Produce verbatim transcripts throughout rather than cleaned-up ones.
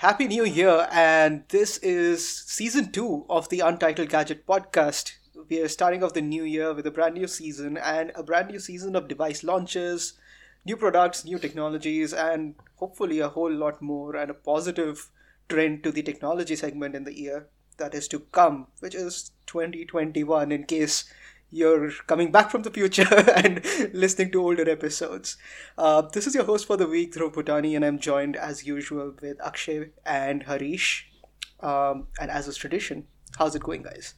Happy New Year, and this is season two of the Untitled Gadget podcast. We are starting off the new year with a brand new season and a brand new season of device launches, new products, new technologies, and hopefully a whole lot more and a positive trend to the technology segment in the year that is to come, which is twenty twenty-one, in case you're coming back from the future and listening to older episodes. Uh, this is your host for the week, Dhruv Bhutani, and I'm joined as usual with Akshay and Harish. Um, and as is tradition, how's it going, guys?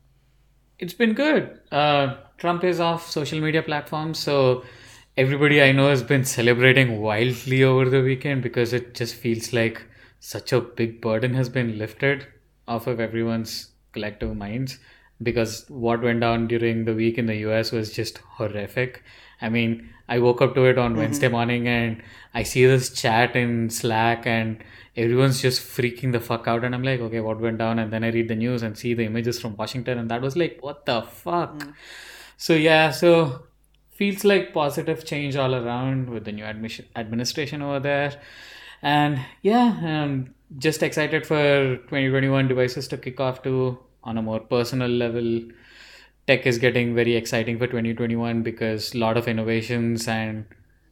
It's been good. Uh, Trump is off social media platforms, so everybody I know has been celebrating wildly over the weekend because it just feels like such a big burden has been lifted off of everyone's collective minds. Because what went down during the week in the U S was just horrific. I mean, I woke up to it on Wednesday morning and I see this chat in Slack and everyone's just freaking the fuck out. And I'm like, okay, what went down? And then I read the news and see the images from Washington and that was like, what the fuck? So yeah, so feels like positive change all around with the new admission, administration over there. And yeah, I'm just excited for twenty twenty-one devices to kick off too. On a more personal level, tech is getting very exciting for twenty twenty-one because a lot of innovations and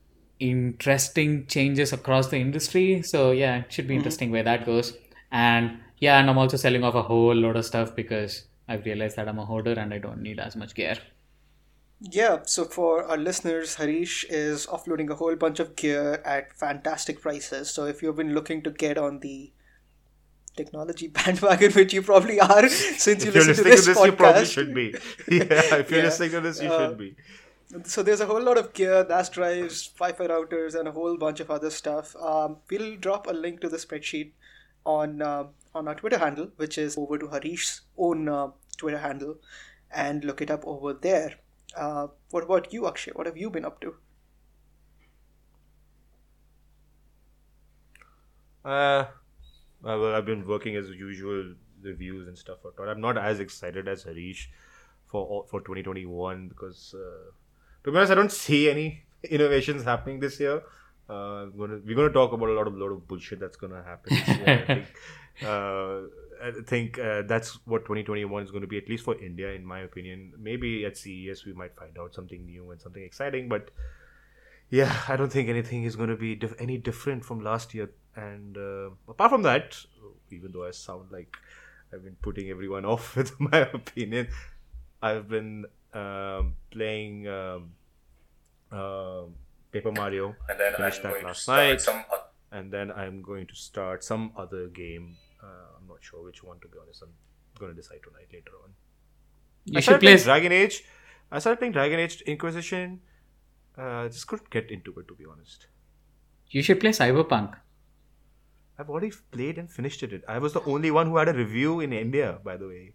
interesting changes across the industry. So yeah, it should be interesting where that goes. And yeah, and I'm also selling off a whole load of stuff because I've realized that I'm a hoarder and I don't need as much gear. Yeah, so for our listeners, Harish is offloading a whole bunch of gear at fantastic prices. So if you've been looking to get on the technology bandwagon, which you probably are, since you if you're listen listening to this, to this podcast. you probably should be. Yeah, if you're Yeah. listening to this, you Uh, should be. So there's a whole lot of gear, N A S drives, Wi-Fi routers, and a whole bunch of other stuff. Um, we'll drop a link to the spreadsheet on uh, on our Twitter handle, which is over to Harish's own uh, Twitter handle, and look it up over there. Uh, what about you, Akshay? What have you been up to? Uh, well, I've been working as usual, reviews and stuff. I'm not as excited as Harish for for twenty twenty-one because, uh, to be honest, I don't see any innovations happening this year. Uh, I'm gonna, we're going to talk about a lot of lot of bullshit that's going to happen this year. I think, uh, I think uh, that's what twenty twenty-one is going to be, at least for India, in my opinion. Maybe at C E S we might find out something new and something exciting, but yeah, I don't think anything is going to be dif- any different from last year. And uh, apart from that, even though I sound like I've been putting everyone off with my opinion, I've been um, playing um, uh, Paper Mario. And then Finished I'm that going to last start night. some oth- And then I'm going to start some other game. Uh, I'm not sure which one, to be honest. I'm going to decide tonight later on. You I should started play. playing Dragon Age. I started playing Dragon Age Inquisition. Uh, just couldn't get into it, to be honest. You should play Cyberpunk. I've already played and finished it. I was the only one who had a review in India, by the way.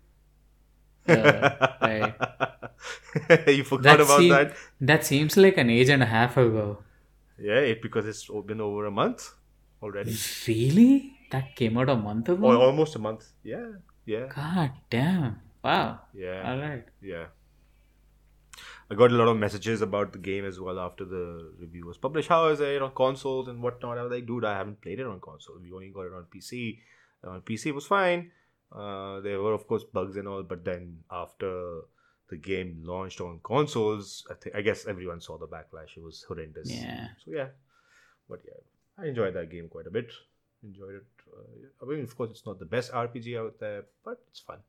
Uh, right. You forgot about seem- that? That seems like an age and a half ago. Yeah, it because it's been over a month already. Really? That came out a month ago? Or almost a month. Yeah, yeah, God damn. Wow. yeah, Alright. yeah. I got a lot of messages about the game as well after the review was published. How is it on consoles and whatnot? I was like, dude, I haven't played it on console. We only got it on P C. On P C it was fine. Uh, there were, of course, bugs and all, but then after the game launched on consoles, I think I guess everyone saw the backlash. It was horrendous. Yeah. So yeah, but yeah, I enjoyed that game quite a bit. Enjoyed it. Uh, I mean, of course, it's not the best R P G out there, but it's fun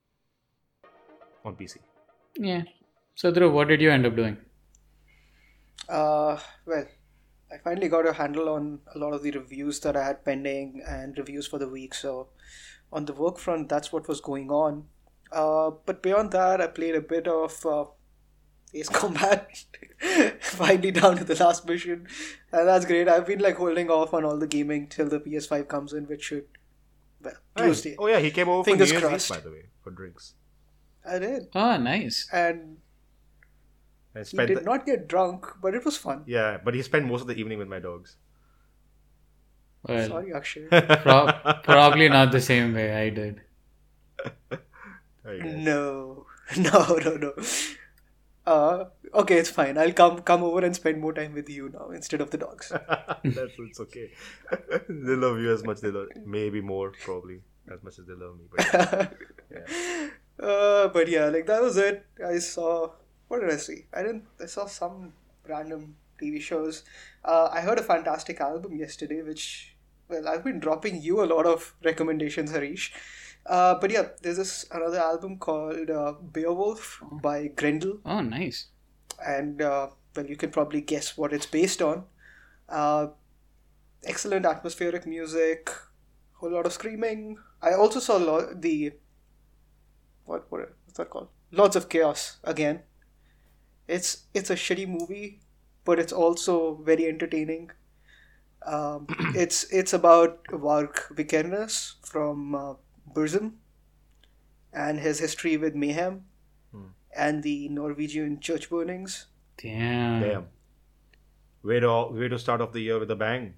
on P C. Yeah. So, Dhruv, what did you end up doing? Uh, well, I finally got a handle on a lot of the reviews that I had pending and reviews for the week. So, on the work front, that's what was going on. Uh, but beyond that, I played a bit of uh, Ace Combat, finally down to the last mission, and that's great. I've been like holding off on all the gaming till the P S five comes in, which should, well, Tuesday. Oh yeah, he came over Fingers for New Year's crossed. Eve, by the way, for drinks. I did, Oh, nice. and I he spent did the- not get drunk, but it was fun. Yeah, but he spent most of the evening with my dogs. Well, Sorry, Akshay. pro- probably not the same way I did. I guess. No, no, no, no. Uh, okay, it's fine. I'll come come over and spend more time with you now instead of the dogs. That's it's okay. They love you as much they love, maybe more probably as much as they love me. But yeah. Uh, but yeah, like that was it. I saw. What did I see? I didn't. I saw some random T V shows. Uh, I heard a fantastic album yesterday, which, well, I've been dropping you a lot of recommendations, Harish. Uh, but yeah, there's this another album called uh, Beowulf by Grendel, Oh, nice. and uh, well, you can probably guess what it's based on. Uh, excellent atmospheric music, whole lot of screaming. I also saw lo- the what what what's that called? Lords of Chaos again. It's it's a shitty movie, but it's also very entertaining. Um, it's it's about Varg Vikernes from uh, Burzum and his history with mayhem and the Norwegian church burnings. Damn. Damn. Way to way to start off the year with a bang.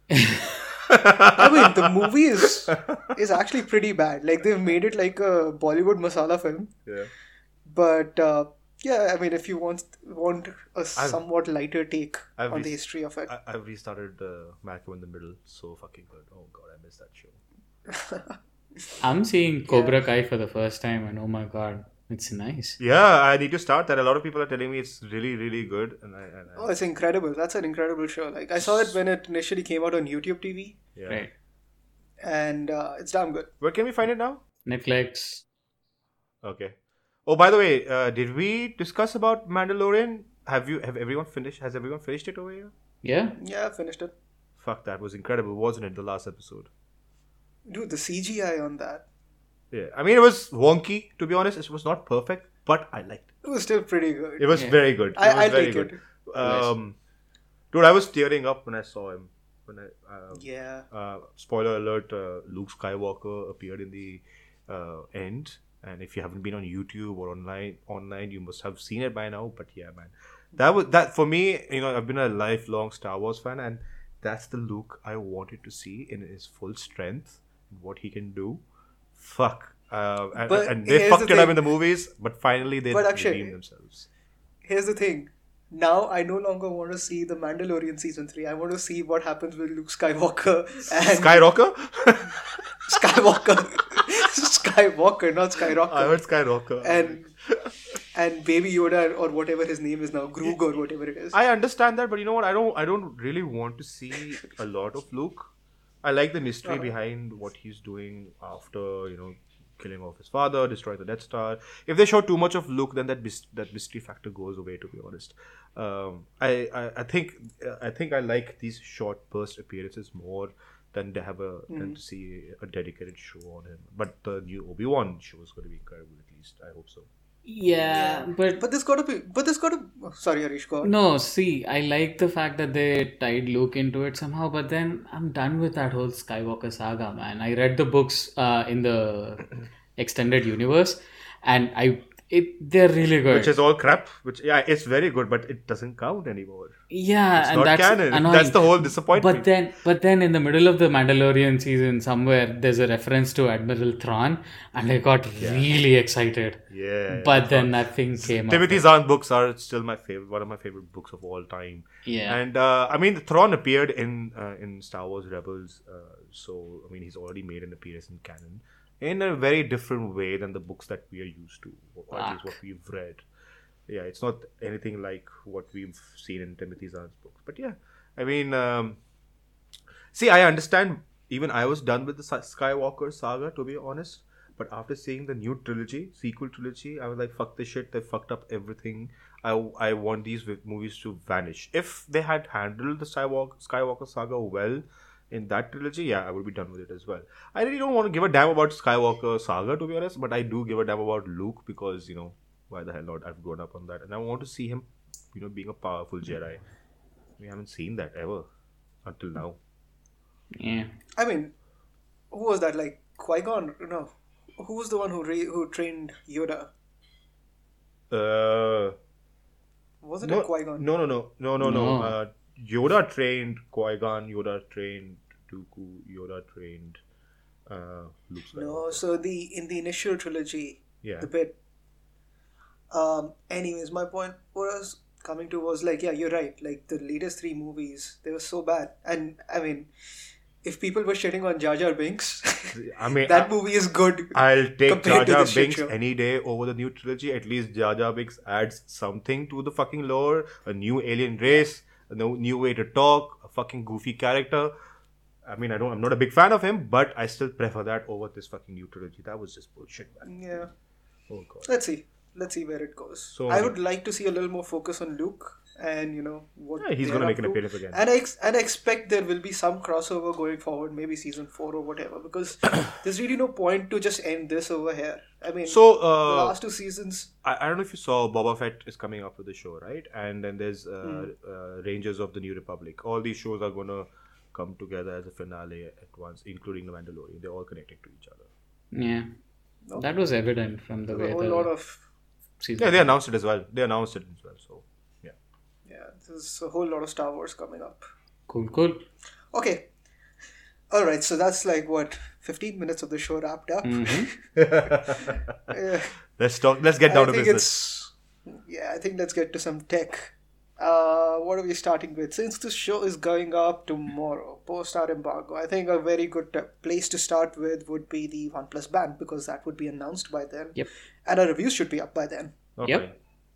I mean, the movie is is actually pretty bad. Like they've made it like a Bollywood masala film, Yeah. but uh, yeah, I mean, if you want want a somewhat lighter take I've on the re- history of it, I, I've restarted uh, Malcolm in the Middle. So fucking good. Oh god, I missed that show. I'm seeing Cobra Kai for the first time, and oh my god, it's nice. Yeah, I need to start that. A lot of people are telling me it's really, really good, and I, and I oh, it's incredible. That's an incredible show. Like I saw it when it initially came out on YouTube T V, yeah. Right. and uh, it's damn good. Where can we find it now? Netflix. Okay. Oh, by the way, uh, did we discuss about Mandalorian? Have you? Have everyone finished? Has everyone finished it over here? Yeah. Yeah, I finished it. Fuck, that was incredible, wasn't it? The last episode. Dude, the C G I on that, Yeah, I mean it was wonky to be honest. It was not perfect, but I liked it. it was still pretty good. It was Yeah. very good. It I- was I'll very take good. it. Um, dude, I was tearing up when I saw him. When I uh, Yeah. uh, spoiler alert: uh, Luke Skywalker appeared in the uh, end. And if you haven't been on YouTube or online, online, you must have seen it by now. But yeah, man, that was that for me. You know, I've been a lifelong Star Wars fan, and that's the Luke I wanted to see in his full strength, what he can do. Fuck, uh, and, But and they here's fucked the it up thing. in the movies, but finally they But Akshay, redeemed themselves. Here's the thing. Now I no longer want to see the Mandalorian season three. I want to see what happens with Luke Skywalker and Skyrocker? Skywalker, Skywalker, not Skyrocker, I heard Skyrocker. and and Baby Yoda or whatever his name is now, Groog or whatever it is. I understand that, but you know what? I don't. I don't really want to see a lot of Luke. I like the mystery Uh-huh. behind what he's doing after you know killing off his father, destroying the Death Star. If they show too much of Luke, then that mis- that mystery factor goes away. To be honest, um, I, I I think I think I like these short burst appearances more than to have a than to see a dedicated show on him. But the new Obi-Wan show is going to be incredible. At least I hope so. Yeah, but But there's got to be. But there's got to. Oh, sorry, Harish, go on. no, see, I like the fact that they tied Luke into it somehow, but then I'm done with that whole Skywalker saga, man. I read the books uh, in the extended universe, and I it they're really good. Which is all crap. Which yeah, it's very good, but it doesn't count anymore. yeah, It's and not that's canon. annoying. That's the whole disappointment. But then, but then in the middle of the Mandalorian season, somewhere there's a reference to Admiral Thrawn, and I got really excited. Yeah. But then nothing came up. Timothy Zahn books are still my favorite, one of my favorite books of all time. Yeah. And uh, I mean, Thrawn appeared in uh, in Star Wars Rebels, uh, so I mean, he's already made an appearance in canon in a very different way than the books that we are used to, or at least Fuck. what we've read. Yeah, it's not anything like what we've seen in Timothy Zahn's books. But yeah, I mean, um, see, I understand. Even I was done with the Sa- Skywalker saga, to be honest. But after seeing the new trilogy, sequel trilogy, I was like, fuck this shit. They fucked up everything. I, I want these wi- movies to vanish. If they had handled the Skywalker, Skywalker saga well in that trilogy, yeah, I would be done with it as well. I really don't want to give a damn about Skywalker saga, to be honest. But I do give a damn about Luke because, you know, why the hell not? I've grown up on that. And I want to see him, you know, being a powerful Jedi. We haven't seen that ever until now. Yeah. I mean, who was that? Like Qui-Gon? No. Who was the one who re- who trained Yoda? Uh... Was it No, a Qui-Gon? no, no, no, no, no, no. No. Uh, Yoda trained Qui-Gon. Yoda trained Dooku. Yoda trained uh, Luke Skywalker. No. So the in the initial trilogy, Yeah. the bit. Um, anyways, my point was coming to was like, yeah, you're right. Like the latest three movies, they were so bad. And I mean, if people were shitting on Jar Jar Binks, I mean, that I, movie is good. I'll take compared Jar to Jar this shit Binks show. any day over the new trilogy. At least Jar Jar Binks adds something to the fucking lore, a new alien race, a no, new way to talk, a fucking goofy character. I mean, I don't. I'm not a big fan of him, but I still prefer that over this fucking new trilogy. That was just bullshit, man. Yeah. Oh god. Let's see. Let's see where it goes. So- I would like to see a little more focus on Luke and you know what Yeah, he's they're gonna make up an to. appearance again. And I ex- and I expect there will be some crossover going forward, maybe season four or whatever. Because there's really no point to just end this over here. I mean, So, the uh, last two seasons. I, I don't know if you saw Boba Fett is coming up with the show, right? And then there's uh, Hmm. uh, Rangers of the New Republic. All these shows are gonna come together as a finale at once, including the Mandalorian. They're all connected to each other. Yeah. That was evident from the A way whole the lot of season. Yeah, they announced it as well. They announced it as well. So yeah. yeah. There's a whole lot of Star Wars coming up. Cool, cool. Okay. All right. So that's like what fifteen minutes of the show wrapped up. Yeah. Let's talk. Let's get down I to think business. it's yeah. I think let's get to some tech. Uh, what are we starting with? Since this show is going up tomorrow, post our embargo, I think a very good t- place to start with would be the OnePlus Band because that would be announced by then. Yep. And our reviews should be up by then. Okay. Yep.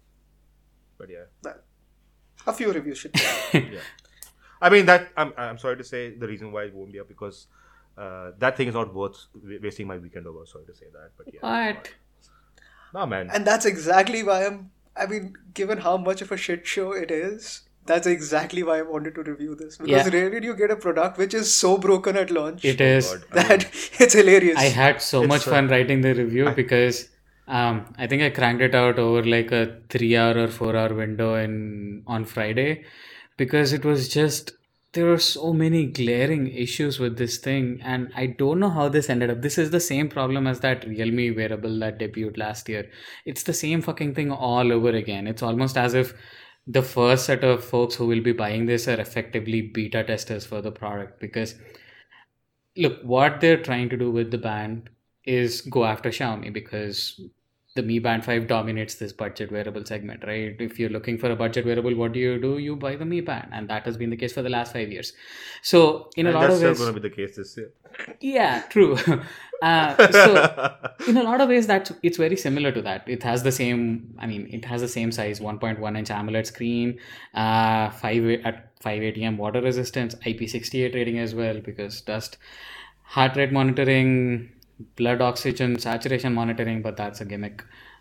But yeah. Well, a few reviews should be up. Yeah. I mean that. I'm. I'm sorry to say the reason why it won't be up because uh, that thing is not worth wa- wasting my weekend over. Sorry to say that, but yeah. What? Nah, man. And that's exactly why I'm. I mean, given how much of a shit show it is, that's exactly why I wanted to review this. Because Yeah. rarely do you get a product which is so broken at launch It is. God. I mean, that it's hilarious. I had so It's much a- fun writing the review because um, I think I cranked it out over like a three hour or four hour window in on Friday because it was just there were so many glaring issues with this thing and I don't know how this ended up. This is the same problem as that Realme wearable that debuted last year. It's the same fucking thing all over again. It's almost as if the first set of folks who will be buying this are effectively beta testers for the product because look, what they're trying to do with the band is go after Xiaomi because the Mi Band five dominates this budget wearable segment, right? If you're looking for a budget wearable, what do you do? You buy the Mi Band, and that has been the case for the last five years. So, in a and lot that's of still ways, going to be the case this year. yeah, true. uh, so, in a lot of ways, that's it's very similar to that. It has the same, I mean, it has the same size, one point one inch AMOLED screen, uh, five at five eighty milliamp water resistance, I P sixty-eight rating as well because dust, heart rate monitoring, blood oxygen saturation monitoring, but that's a gimmick.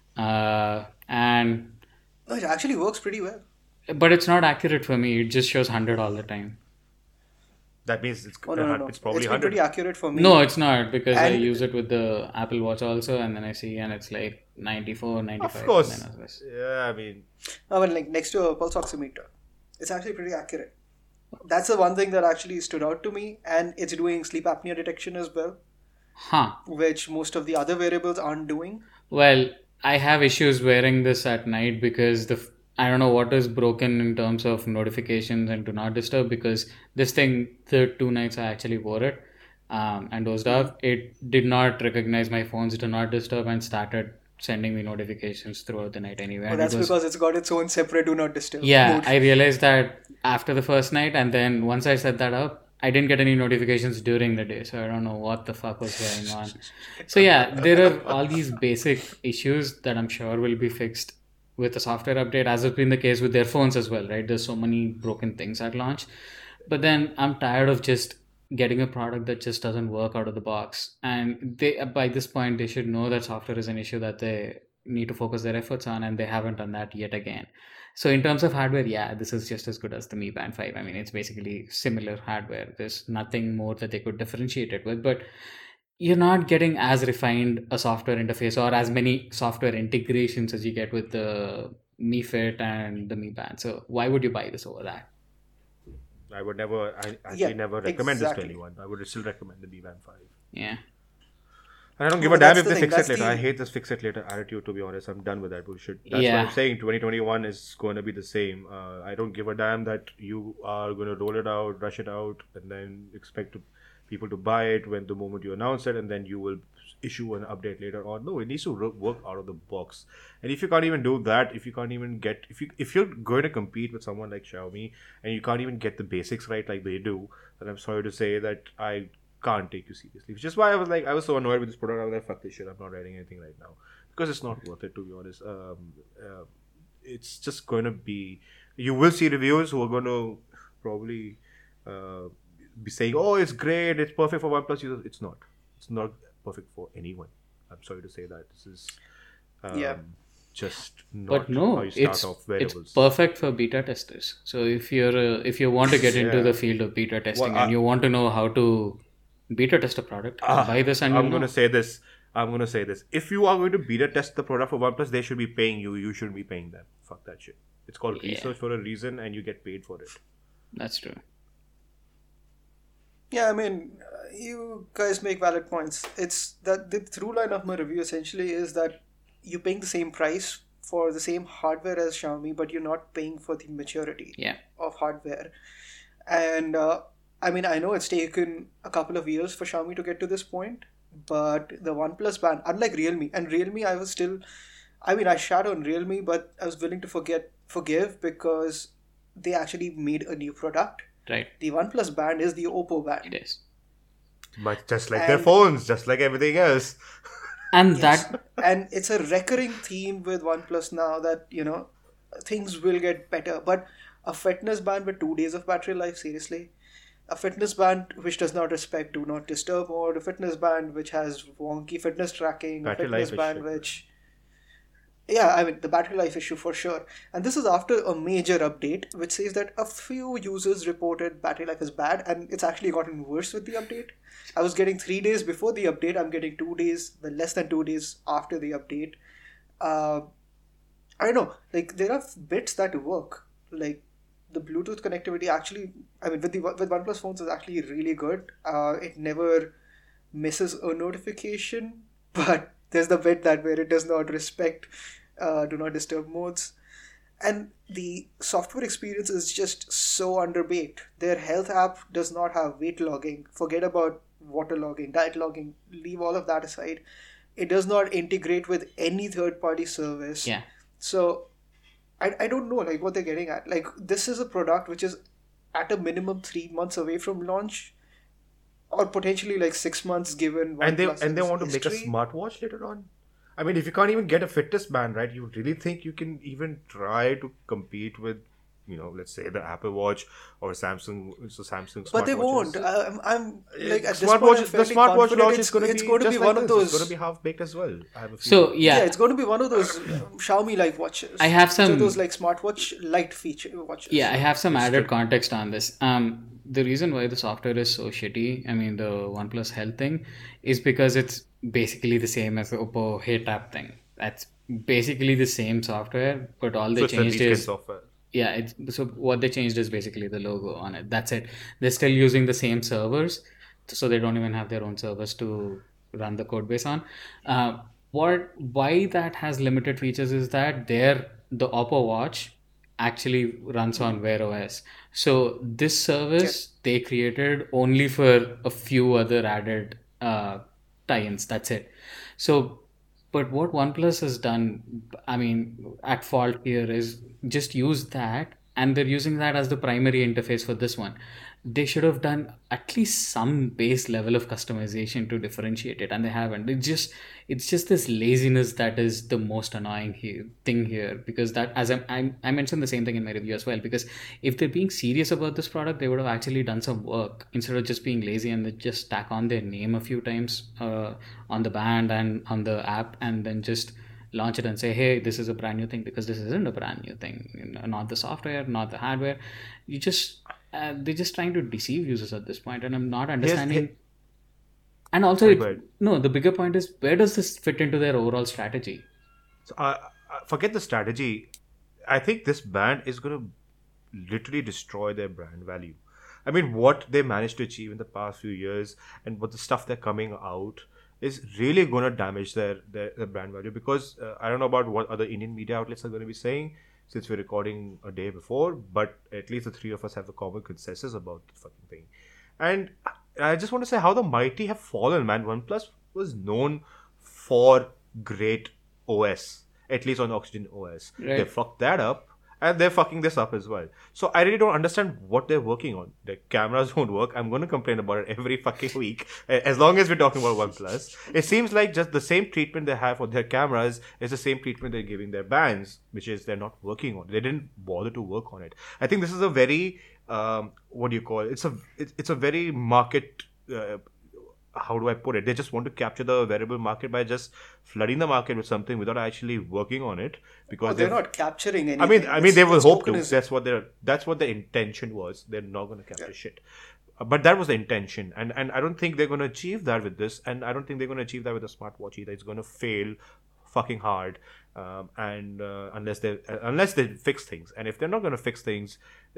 Uh, and No, it actually works pretty well. but it's not accurate for me. It just shows one hundred all the time. That means it's, Oh, no, no, no. it's probably It's been one hundred. pretty accurate for me. No, it's not because I And- use it with the Apple Watch also, and then I see and it's like ninety-four, ninety-five. Of course. and then I was like, Yeah, I mean, I mean, like next to a pulse oximeter, it's actually pretty accurate. That's the one thing that actually stood out to me, and it's doing sleep apnea detection as well, huh. which most of the other wearables aren't doing. Well, I have issues wearing this at night because the f- I don't know what is broken in terms of notifications and do not disturb because this thing the two nights I actually wore it um, and dozed off, it did not recognize my phone's do not disturb and started sending me notifications throughout the night anyway. But And that's it was- because it's got its own separate do not disturb yeah, mode. I realized that after the first night, and then once I set that up, I didn't get any notifications during the day, so I don't know what the fuck was going on. So yeah, there are all these basic issues that I'm sure will be fixed with a software update, as has been the case with their phones as well, right? There's so many broken things at launch. But then I'm tired of just getting a product that just doesn't work out of the box. And they by this point they should know that software is an issue that they need to focus their efforts on, and they haven't done that yet again. So in terms of hardware, yeah, this is just as good as the Mi Band five. I mean, it's basically similar hardware. There's nothing more that they could differentiate it with, but you're not getting as refined a software interface or as many software integrations as you get with the Mi Fit and the Mi Band. So why would you buy this over that? I would never, I actually Yeah, never recommend this exactly. to anyone. I would still recommend the B Band five. Yeah. And I don't give No, a damn that's if the they thing, fix it that's later. the- I hate this fix it later attitude, to be honest. I'm done with that bullshit. That's Yeah. what I'm saying. twenty twenty-one is going to be the same. Uh, I don't give a damn that you are going to roll it out, rush it out, and then expect to people to buy it when the moment you announce it, and then you will issue an update later on. No, it needs to work out of the box. And if you can't even do that, if you can't even get, if you if you're going to compete with someone like Xiaomi and you can't even get the basics right like they do, then I'm sorry to say that I can't take you seriously. Which is why I was like, I was so annoyed with this product. I was like, fuck this shit. I'm not writing anything right now because it's not worth it, to be honest. Um, uh, it's just going to be. You will see reviewers who are going to probably uh, be saying, "Oh, it's great. It's perfect for OnePlus users." It's not. It's not perfect for anyone. I'm sorry to say that. This is um, Yeah. just not But no, how you start it's off it's wearables. perfect for beta testers. So if you're uh, if you want to get into Yeah. the field of beta testing Well, and you want to know how to beta test a product, Ah, buy this and I'm you'll going know. to say this. I'm going to say this. If you are going to beta test the product for OnePlus, they should be paying you. You shouldn't be paying them. Fuck that shit. It's called Yeah. research for a reason, and you get paid for it. That's true. Yeah, I mean, uh, you guys make valid points. It's that the through line of my review essentially is that you're paying the same price for the same hardware as Xiaomi, but you're not paying for the maturity Yeah. of hardware. And uh, I mean, I know it's taken a couple of years for Xiaomi to get to this point, but the OnePlus band, unlike Realme, and Realme, I was still, I mean, I shat on Realme, but I was willing to forget, forgive because they actually made a new product. Right. The OnePlus band is the Oppo band. It is. But just like their And- phones, just like everything else. And Yes. that And it's a recurring theme with OnePlus now that, you know, things will get better. But a fitness band with two days of battery life, seriously? A fitness band which does not respect do not disturb mode, a fitness band which has wonky fitness tracking, Battery a fitness life band issue. which. Yeah, I mean, the battery life issue for sure. And this is after a major update which says that a few users reported battery life is bad, and it's actually gotten worse with the update. I was getting three days before the update, I'm getting two days, well, less than two days after the update. Uh, I don't know, like, there are bits that work. Like, the Bluetooth connectivity actually, I mean, with the with OnePlus phones is actually really good. Uh, it never misses a notification, but there's the bit that where it does not respect uh, do not disturb modes. And the software experience is just so underbaked. Their health app does not have weight logging. Forget about water logging, diet logging, leave all of that aside. It does not integrate with any third party service. yeah. So I, I don't know like what they're getting at. Like, this is a product which is at a minimum three months away from launch, or potentially like six months given And they OnePlus's and they want to make a history. smartwatch later on. I mean, if you can't even get a fitness band, right? You really think you can even try to compete with, you know, let's say the Apple Watch or Samsung, so Samsung. But they smartwatches? won't. I'm, I'm like at this smartwatch, point, I'm the fairly smartwatch confident launch it's, is going to it's be going to just be like one this. of those. It's going to be half baked as well. I have a So feeling. yeah, Yeah, it's going to be one of those Xiaomi like watches. I have Which are some- those like smartwatch light feature watches. Yeah, I have some added context on this. Um, the reason why the software is so shitty, I mean, the OnePlus Health thing, is because it's basically the same as the Oppo Hey Tap thing. That's basically the same software, but all they So it's a changed leak-in is software. yeah. It's so what they changed is basically the logo on it. That's it. They're still using the same servers, so they don't even have their own servers to run the code base on. Uh, what why that has limited features is that their the Oppo Watch actually runs on Wear O S. So this service they created only for a few other added uh, tie-ins. That's it. So, but what OnePlus has done, I mean, at fault here is just use that, and they're using that as the primary interface for this one. They should have done at least some base level of customization to differentiate it, and they haven't. It just it's just this laziness that is the most annoying here, thing here, because that as I, I I mentioned the same thing in my review as well, because if they're being serious about this product, they would have actually done some work instead of just being lazy and they just tack on their name a few times uh, on the band and on the app, and then just launch it and say, hey, this is a brand new thing, because this isn't a brand new thing. You know, not the software, not the hardware. You just uh, they're just trying to deceive users at this point, and I'm not understanding. And also, Sorry, it, go ahead. no, the bigger point is, where does this fit into their overall strategy? So, uh, uh, forget the strategy. I think this band is going to literally destroy their brand value. I mean, what they managed to achieve in the past few years and what the stuff they're coming out is really going to damage their, their, their brand value, because uh, I don't know about what other Indian media outlets are going to be saying since we're recording a day before, but at least the three of us have a common consensus about the fucking thing. And I just want to say how the mighty have fallen, man. OnePlus was known for great O S, at least on Oxygen O S. Right. They fucked that up, and they're fucking this up as well. So I really don't understand what they're working on. Their cameras don't work. I'm going to complain about it every fucking week, as long as we're talking about OnePlus. It seems like just the same treatment they have for their cameras is the same treatment they're giving their bands, which is they're not working on. They didn't bother to work on it. I think this is a very um, what do you call it? It's a it's, it's a very market. Uh, how do I put it? They just want to capture the variable market by just flooding the market with something without actually working on it. Because Oh, they're they've- not capturing anything. I mean, I mean, It's- they will it's hope to. tokenism. That's what their that's what their intention was. They're not going to capture shit, Uh, but that was the intention, and and I don't think they're going to achieve that with this, and I don't think they're going to achieve that with a smartwatch either. It's going to fail, fucking hard, um, and uh, unless they uh, unless they fix things, and if they're not going to fix things,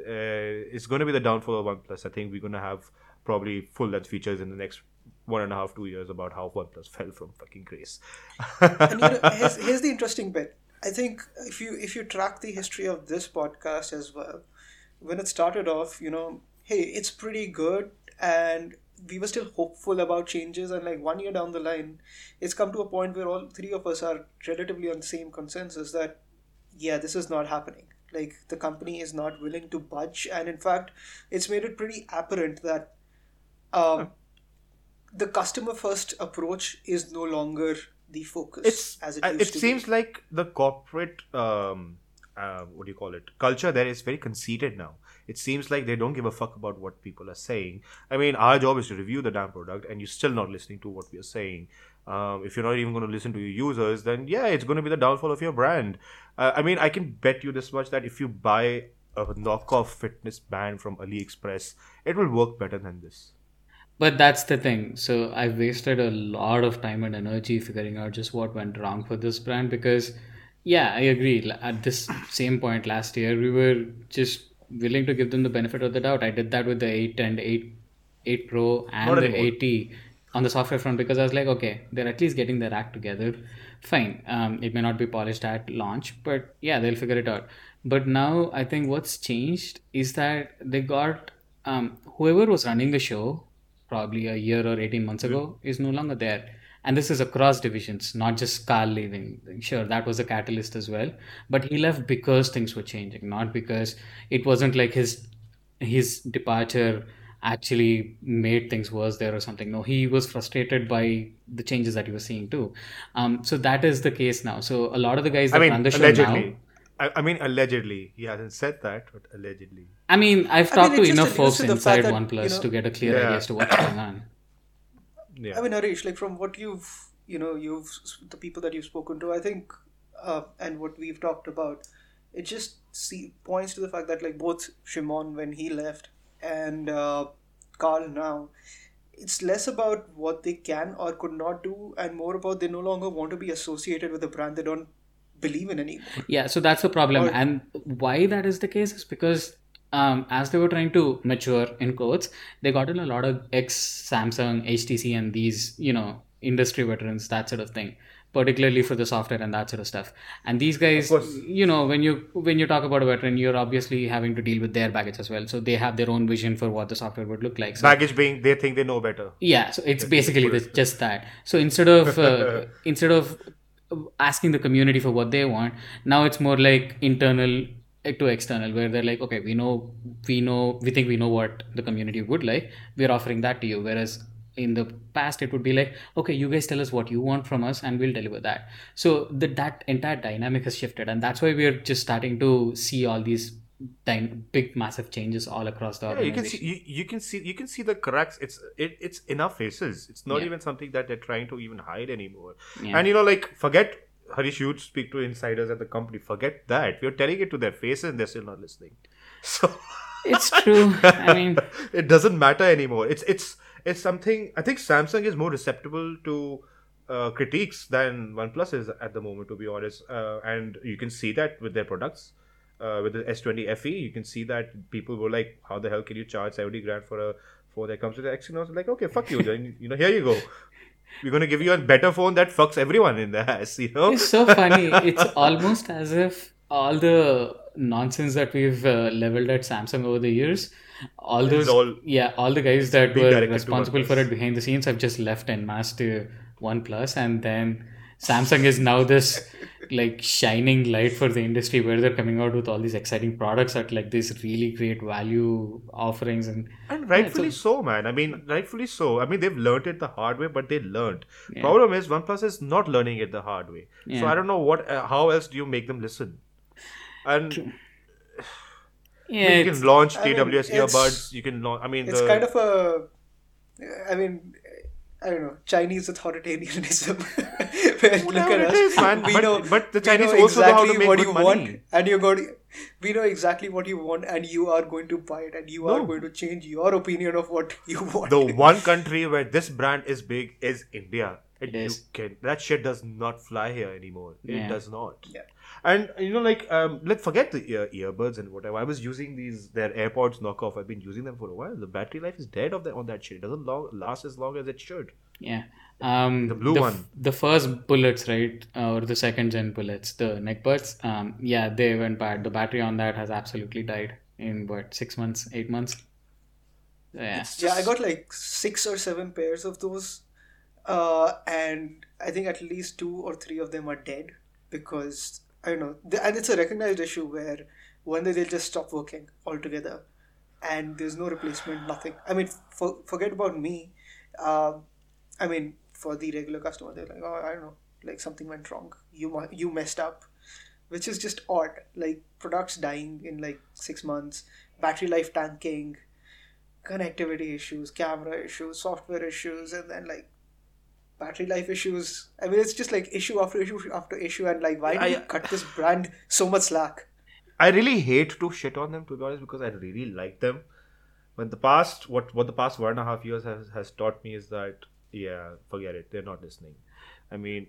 uh, it's going to be the downfall of OnePlus. I think we're going to have probably full length features in the next one and a half, two years about how OnePlus fell from fucking grace. And you know, here's, here's the interesting bit. I think if you if you track the history of this podcast as well, when it started off, you know, hey, it's pretty good, and we were still hopeful about changes, and like one year down the line, it's come to a point where all three of us are relatively on the same consensus that, yeah, this is not happening. Like, the company is not willing to budge, and in fact, it's made it pretty apparent that um, the customer first approach is no longer the focus it's as it uh, used it to seems be. like the corporate um uh, what do you call it culture there is very conceited now. It seems like they don't give a fuck about what people are saying. I mean, our job is to review the damn product, and you're still not listening to what we are saying. Um, if you're not even going to listen to your users, then yeah, it's going to be the downfall of your brand. uh, I mean, I can bet you this much that if you buy a knockoff fitness band from AliExpress, it will work better than this. But that's the thing. So I've wasted a lot of time and energy figuring out just what went wrong for this brand because, yeah, I agree. L- At this same point last year, we were just willing to give them the benefit of the doubt. I did that with the eight and eight, eight Pro and Not the anymore. eighty on the software front because I was like, okay, they're at least getting their act together. Fine. Um, it may not be polished at launch, but yeah, they'll figure it out. But now I think what's changed is that they got um, whoever was running the show probably a year or eighteen months ago is no longer there. And this is across divisions, not just Carl leaving. Sure, that was a catalyst as well. But he left because things were changing, not because it wasn't like his his departure actually made things worse there or something. No, he was frustrated by the changes that he was seeing too. Um, so that is the case now. So a lot of the guys I that mean, run the show allegedly. now. I, I mean, allegedly. He hasn't said that, but allegedly. I mean, I've I mean, talked it to just enough alludes folks to the inside fact that, OnePlus you know- to get a clear Yeah. idea as to what's going on. Yeah. I mean, Harish, like from what you've, you know, you've the people that you've spoken to, I think, uh, and what we've talked about, it just see, points to the fact that like both Shimon when he left and uh, Carl now, it's less about what they can or could not do, and more about they no longer want to be associated with a brand they don't believe in anymore. Yeah, so that's the problem. Or- And why that is the case is because um, as they were trying to mature in quotes, they got in a lot of ex Samsung, H T C, and these, you know, industry veterans, that sort of thing, particularly for the software and that sort of stuff. And these guys, Of course. you know, when you when you talk about a veteran, you're obviously having to deal with their baggage as well. So they have their own vision for what the software would look like. So Baggage being they think they know better. yeah, so it's Just basically put it the, just that. So instead of uh, instead of asking the community for what they want, now it's more like internal to external, where they're like, okay, we know, we know, we think we know what the community would like. We're offering that to you. Whereas in the past, it would be like, okay, you guys tell us what you want from us, and we'll deliver that. So the, that entire dynamic has shifted, and that's why we're just starting to see all these dy- big, massive changes all across the Yeah, you organization. can see you, you can see you can see the cracks. It's it, it's in our faces. It's not Yeah. even something that they're trying to even hide anymore. Yeah. And you know, like forget Harish, you speak to insiders at the company. Forget that. We're telling it to their faces and they're still not listening. So It's true. I mean, it doesn't matter anymore. It's it's it's something. I think Samsung is more receptible to uh, critiques than OnePlus is at the moment, to be honest. Uh, and you can see that with their products. Uh, with the S twenty F E, you can see that people were like, "How the hell can you charge seventy grand for a phone that comes with the Exynos?" Like, okay, fuck you. Then you know, here you go. We're gonna give you a better phone that fucks everyone in the ass. You know. it's so funny. It's almost as if all the nonsense that we've uh, leveled at Samsung over the years all It's those all yeah, all the guys that being were directed to responsible for OnePlus. it behind the scenes have just left en masse to OnePlus, and then Samsung is now this like shining light for the industry where they're coming out with all these exciting products at like these really great value offerings, and And yeah, rightfully so so, man. I mean, rightfully so. I mean, they've learned it the hard way, but they learned. yeah, Problem is, OnePlus is not learning it the hard way. So yeah, I don't know what. Uh, how else do you make them listen? And true. I Yeah, mean, you can it's launch I mean, T W S earbuds. it's You can launch. I mean, it's the kind of a, I mean, I don't know, Chinese authoritarianism. Where look whatever at it us, is, man. we But know but the we Chinese know also know how to exactly make what good you money. want, and you're going. We know exactly what you want, and you are going to buy it, and you are No, going to change your opinion of what you want. the one country where this brand is big is India. it And you is. can that shit does not fly here anymore. It Yeah. does not. Yeah. And you know, like, um, let's forget the ear, earbuds and whatever. I was using these their AirPods knockoff. I've been using them for a while. The battery life is dead of the, on that shit. It doesn't long, last as long as it should. Yeah. Um, The blue the, one. f- the first bullets, right, uh, or the second gen bullets, the neck buds, um, yeah, they went bad. The battery on that has absolutely died in what, six months, eight months? Yeah. It's Yeah, I just got like six or seven pairs of those, uh, and I think at least two or three of them are dead because I don't know, th- and it's a recognized issue where one day they'll just stop working altogether, and there's no replacement, nothing. I mean, for, forget about me. Um, I mean, for the regular customer, they're like, oh, I don't know, like something went wrong. You mu- you messed up, which is just odd. Like products dying in like six months, battery life tanking, connectivity issues, camera issues, software issues, and then like battery life issues. I mean, it's just like issue after issue after issue, and like, why do you I cut this brand so much slack? I really hate to shit on them, to be honest, because I really like them. But the past, what what the past one and a half years has, has taught me is that, yeah, forget it. They're not listening. I mean,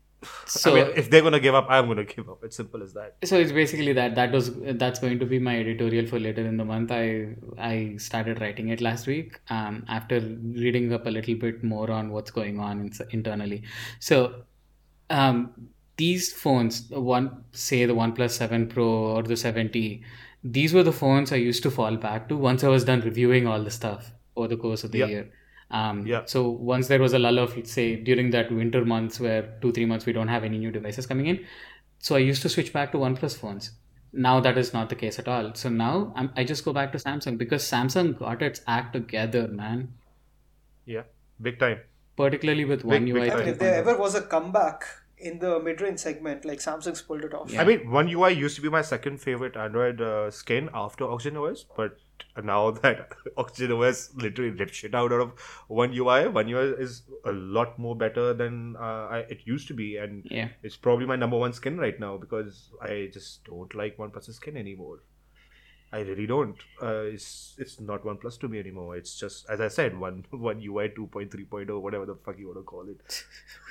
So, I mean, if they're gonna give up, I'm gonna give up. It's simple as that. so it's basically that. That was that's going to be my editorial for later in the month. I I started writing it last week. Um, after reading up a little bit more on what's going on in, internally. So, um, these phones, the one say the OnePlus seven Pro or the seven T, these were the phones I used to fall back to once I was done reviewing all the stuff over the course of the Yeah, year. Um, yeah. so once there was a lull of, say, during that winter months where two, three months we don't have any new devices coming in, so I used to switch back to OnePlus phones. Now that is not the case at all. So now I'm, I just go back to Samsung because Samsung got its act together, man. Yeah, big time. Particularly with Big, One big U I I mean, time. if there 3.0. ever was a comeback in the mid-range segment, like Samsung's pulled it off. I Yeah. mean, One U I used to be my second favorite Android uh, skin after Oxygen O S, but now that Oxygen O S literally ripped shit out of One U I, One U I is a lot more better than uh, I, it used to be, and Yeah. it's probably my number one skin right now because I just don't like OnePlus' skin anymore. I really don't. Uh, it's it's not OnePlus to me anymore. It's just, as I said, one one U I two point three point oh, whatever the fuck you want to call it.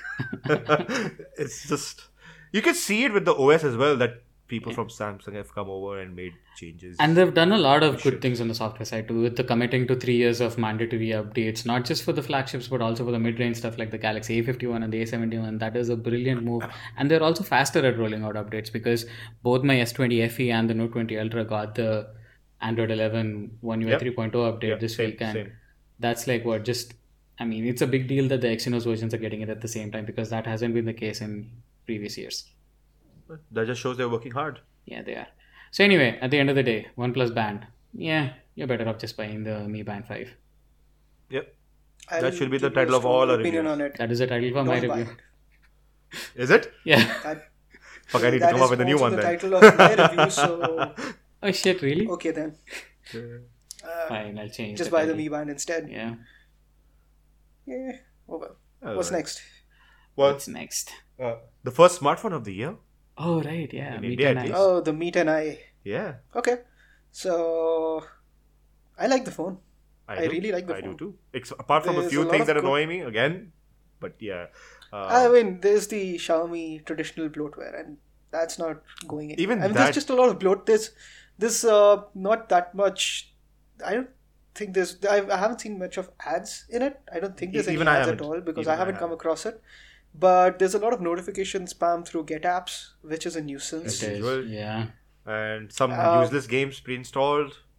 It's just, you can see it with the O S as well that people Yeah. from Samsung have come over and made changes. And they've done a lot of Shit. good things on the software side too, with the committing to three years of mandatory updates, not just for the flagships, but also for the mid-range stuff like the Galaxy A fifty-one and the A seventy-one. That is a brilliant move. And they're also faster at rolling out updates because both my S twenty F E and the Note twenty Ultra got the Android eleven One U I Yep. three point oh update Yeah, this same, week. And same. that's like what just, I mean, it's a big deal that the Exynos versions are getting it at the same time because that hasn't been the case in previous years. That just shows they're working hard. Yeah, they are. So anyway, at the end of the day, OnePlus band. Yeah, you're better off just buying the Mi Band five. Yep. I'll That should be the give you a title of all strong our opinion reviews. on it. That is the title for my Don't buy review. it. Is it? Yeah. That, Fuck, I need to that come is up with a new also one the then. title of my review. So Oh shit, really? okay then, uh, Fine, I'll change just the buy the title. Mi Band instead. Yeah. Yeah. Oh well. All What's right. next? Well, What's next? uh, the first smartphone of the year. Oh right, yeah. In Meet India, and at I. least. Oh, the Meet and I. Yeah, Okay. So I like the phone. I, I do. really like the I phone. do too. Ex- apart from a There's few a lot things of that good- annoy me again, but yeah. Uh, I mean, there's the Xiaomi traditional bloatware, and that's not going anywhere. Even I mean, that- there's just a lot of bloat. There's, there's uh, not that much. I don't think there's. I, I haven't seen much of ads in it. I don't think there's E- any even I ads at haven't. all because Even I I haven't come haven't. across it. But there's a lot of notification spam through Get Apps, which is a nuisance. It is. usual. Yeah. and some Uh, useless games pre-installed.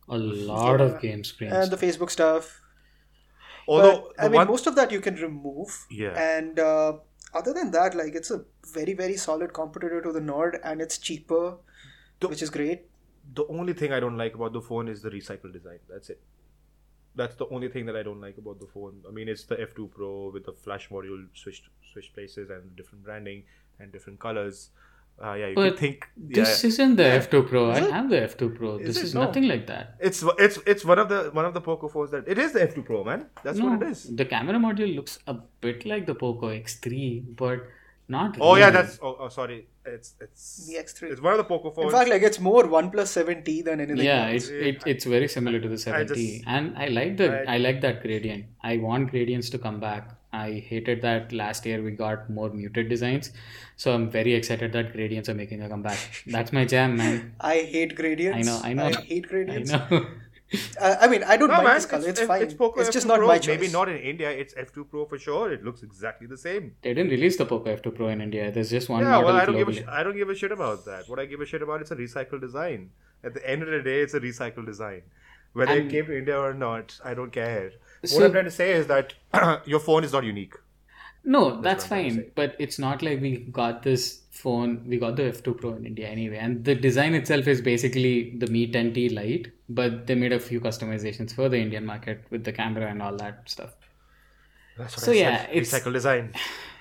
A lot Yeah. of game screens. And the Facebook stuff. Although But, I the mean, one, most of that you can remove. Yeah. And uh, other than that, like, it's a very, very solid competitor to the Nord, and it's cheaper, The- which is great. the only thing I don't like about the phone is the recycled design. That's it. That's the only thing that I don't like about the phone. I mean, it's the F two Pro with the flash module switched switched places and different branding and different colors. Uh, yeah, you But could think. This yeah, isn't the Yeah. F two Pro. Is I it? have the F two Pro. Is This it? is No. nothing like that. it's it's it's one of the one of the Poco phones that it is the F two Pro, man. That's no, what it is. the camera module looks a bit like the Poco X three, but not Oh yeah, really. that's oh, oh sorry. It's it's The X three. It's one of the Poco In phones. fact, like, it's more OnePlus seven T than anything Yeah, else. it, it it's very similar to the seven T, just- and I like the I- I like that gradient. I want gradients to come back. I hated that last year we got more muted designs, so I'm very excited that gradients are making a comeback. That's my jam, man. I hate gradients. I know, I know. I hate I gradients. know. Uh, I mean, I don't No, mind man, this color. It's, it's, fine. It's, Poco It's F two just not Pro. my choice. Maybe not in India. It's F two Pro for sure. It looks exactly the same. They didn't release the Poco F two Pro in India. There's just one Yeah, model well, I don't give a globally. sh- I don't give a shit about that. What I give a shit about is a recycled design. At the end of the day, it's a recycled design. Whether And- it came to India or not, I don't care. So- what I'm trying to say is that your phone is not unique. No, that's, what I'm trying to fine. say. But it's not like we got this phone, we got the F two Pro in India anyway. And the design itself is basically the Mi ten T Lite, but they made a few customizations for the Indian market with the camera and all that stuff. That's what So, I yeah, said. it's- recycled design.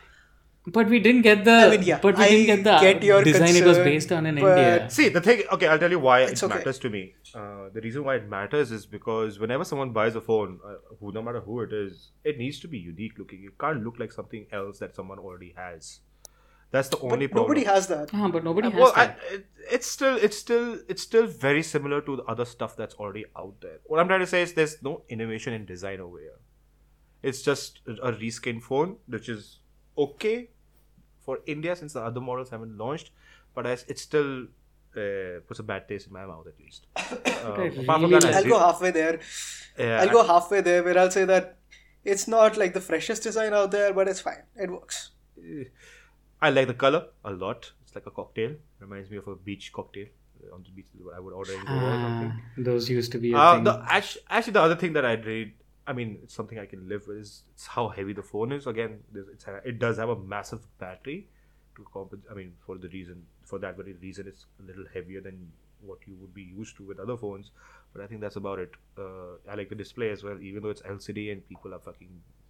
But we didn't get the. I mean, yeah, but we I didn't get the get your design it was concern, based on in but- India. See, the thing. Okay, I'll tell you why It's it okay. matters to me. Uh, the reason why it matters is because whenever someone buys a phone, uh, who no matter who it is, it needs to be unique looking. It can't look like something else that someone already has. That's the only But problem. nobody has that. Ah, but nobody Uh, has well, I, that. it, it's still, it's still, it's still very similar to the other stuff that's already out there. What I'm trying to say is there's no innovation in design over here. It's just a, a reskin phone, which is okay for India since the other models haven't launched, but as it still uh, puts a bad taste in my mouth at least. Uh, I apart from really that, I I'll re- go halfway there. yeah, I'll go halfway there where I'll say that it's not like the freshest design out there, but it's fine. It works. I, I like the color a lot. It's like a cocktail. Reminds me of a beach cocktail. Uh, On the beach, I would order it or something. Ah, those used to be a Uh, thing. the, actually, actually, the other thing that I read, I mean, it's something I can live with, is it's how heavy the phone is. Again, there's- it's a, it does have a massive battery to compensate. I mean, for the reason, for that very reason, it's a little heavier than what you would be used to with other phones. But I think that's about it. Uh, I like the display as well, even though it's L C D and people are fucking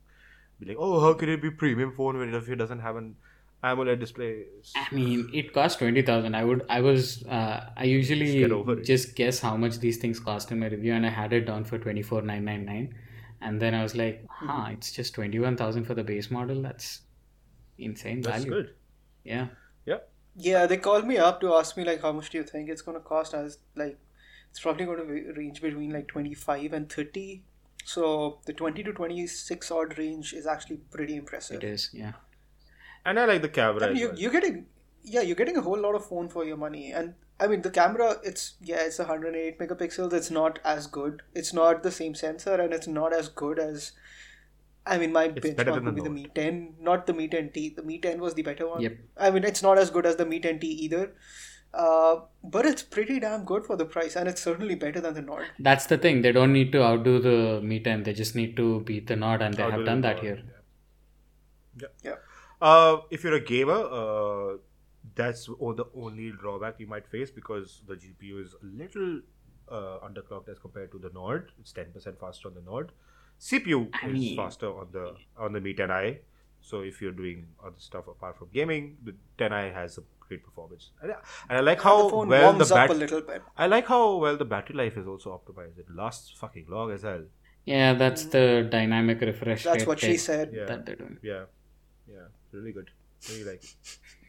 be like, oh, how can it be premium phone when if it doesn't have an AMOLED display? It's- I mean, it cost twenty thousand. I would, I was, uh, I usually Just get over it. just guess how much these things cost in my review, and I had it down for twenty four nine nine nine, and then I was like, huh, it's just twenty one thousand for the base model. That's insane That's value. good. Yeah. Yeah. Yeah, they called me up to ask me like, how much do you think it's going to cost? I was like, it's probably going to range between like twenty-five and thirty. So the twenty to twenty-six odd range is actually pretty impressive. It is. Yeah. And I like the camera. I mean, as you, well. you're getting, yeah, you're getting a whole lot of phone for your money. And I mean, the camera, it's, yeah, it's one hundred eight megapixels. It's not as good. It's not the same sensor, and it's not as good as, I mean, my It's better benchmark than would be the the Mi ten, not the Mi ten T. The Mi ten was the better one. Yep. I mean, it's not as good as the Mi ten T either. Uh, but it's pretty damn good for the price, and it's certainly better than the Nord. That's the thing. They don't need to outdo the Mi ten. They just need to beat the Nord, and they Outdo have the done that Nord, here. Yeah. Yeah. Uh, if you're a gamer, uh, that's o- the only drawback you might face because the G P U is a little uh, underclocked as compared to the Nord. It's ten percent faster on the Nord. C P U I is mean- faster on the on the Mi ten i. So if you're doing other stuff apart from gaming, the ten i has a great performance. And I, and I like how the phone well the warms up a bat- little bit. I like how well the battery life is also optimized. It lasts fucking long as hell. Yeah, that's the dynamic refresh That's rate what she tech said. Yeah. that they're doing. Yeah, yeah, really good. Really like. it.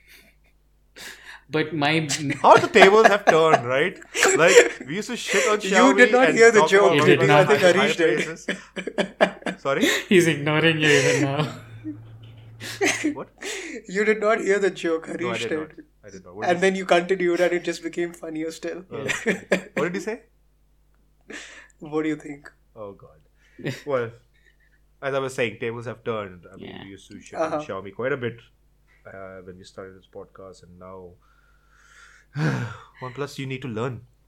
But my How the tables have turned, right? Like we used to shit on You Xiaomi. did not and hear the talk joke. about You did being not. on I think high- Harish high did. places. Sorry, he's ignoring you even now. what? You did not hear the joke, Harish No, I did did. not. I did not. What And did, then you continued, and it just became funnier still. Oh. what did he say? What do you think? Oh God. Well, as I was saying, tables have turned. I mean, Yeah. we used to shit Uh-huh. on Xiaomi quite a bit uh, when we started this podcast, and now OnePlus, you need to learn.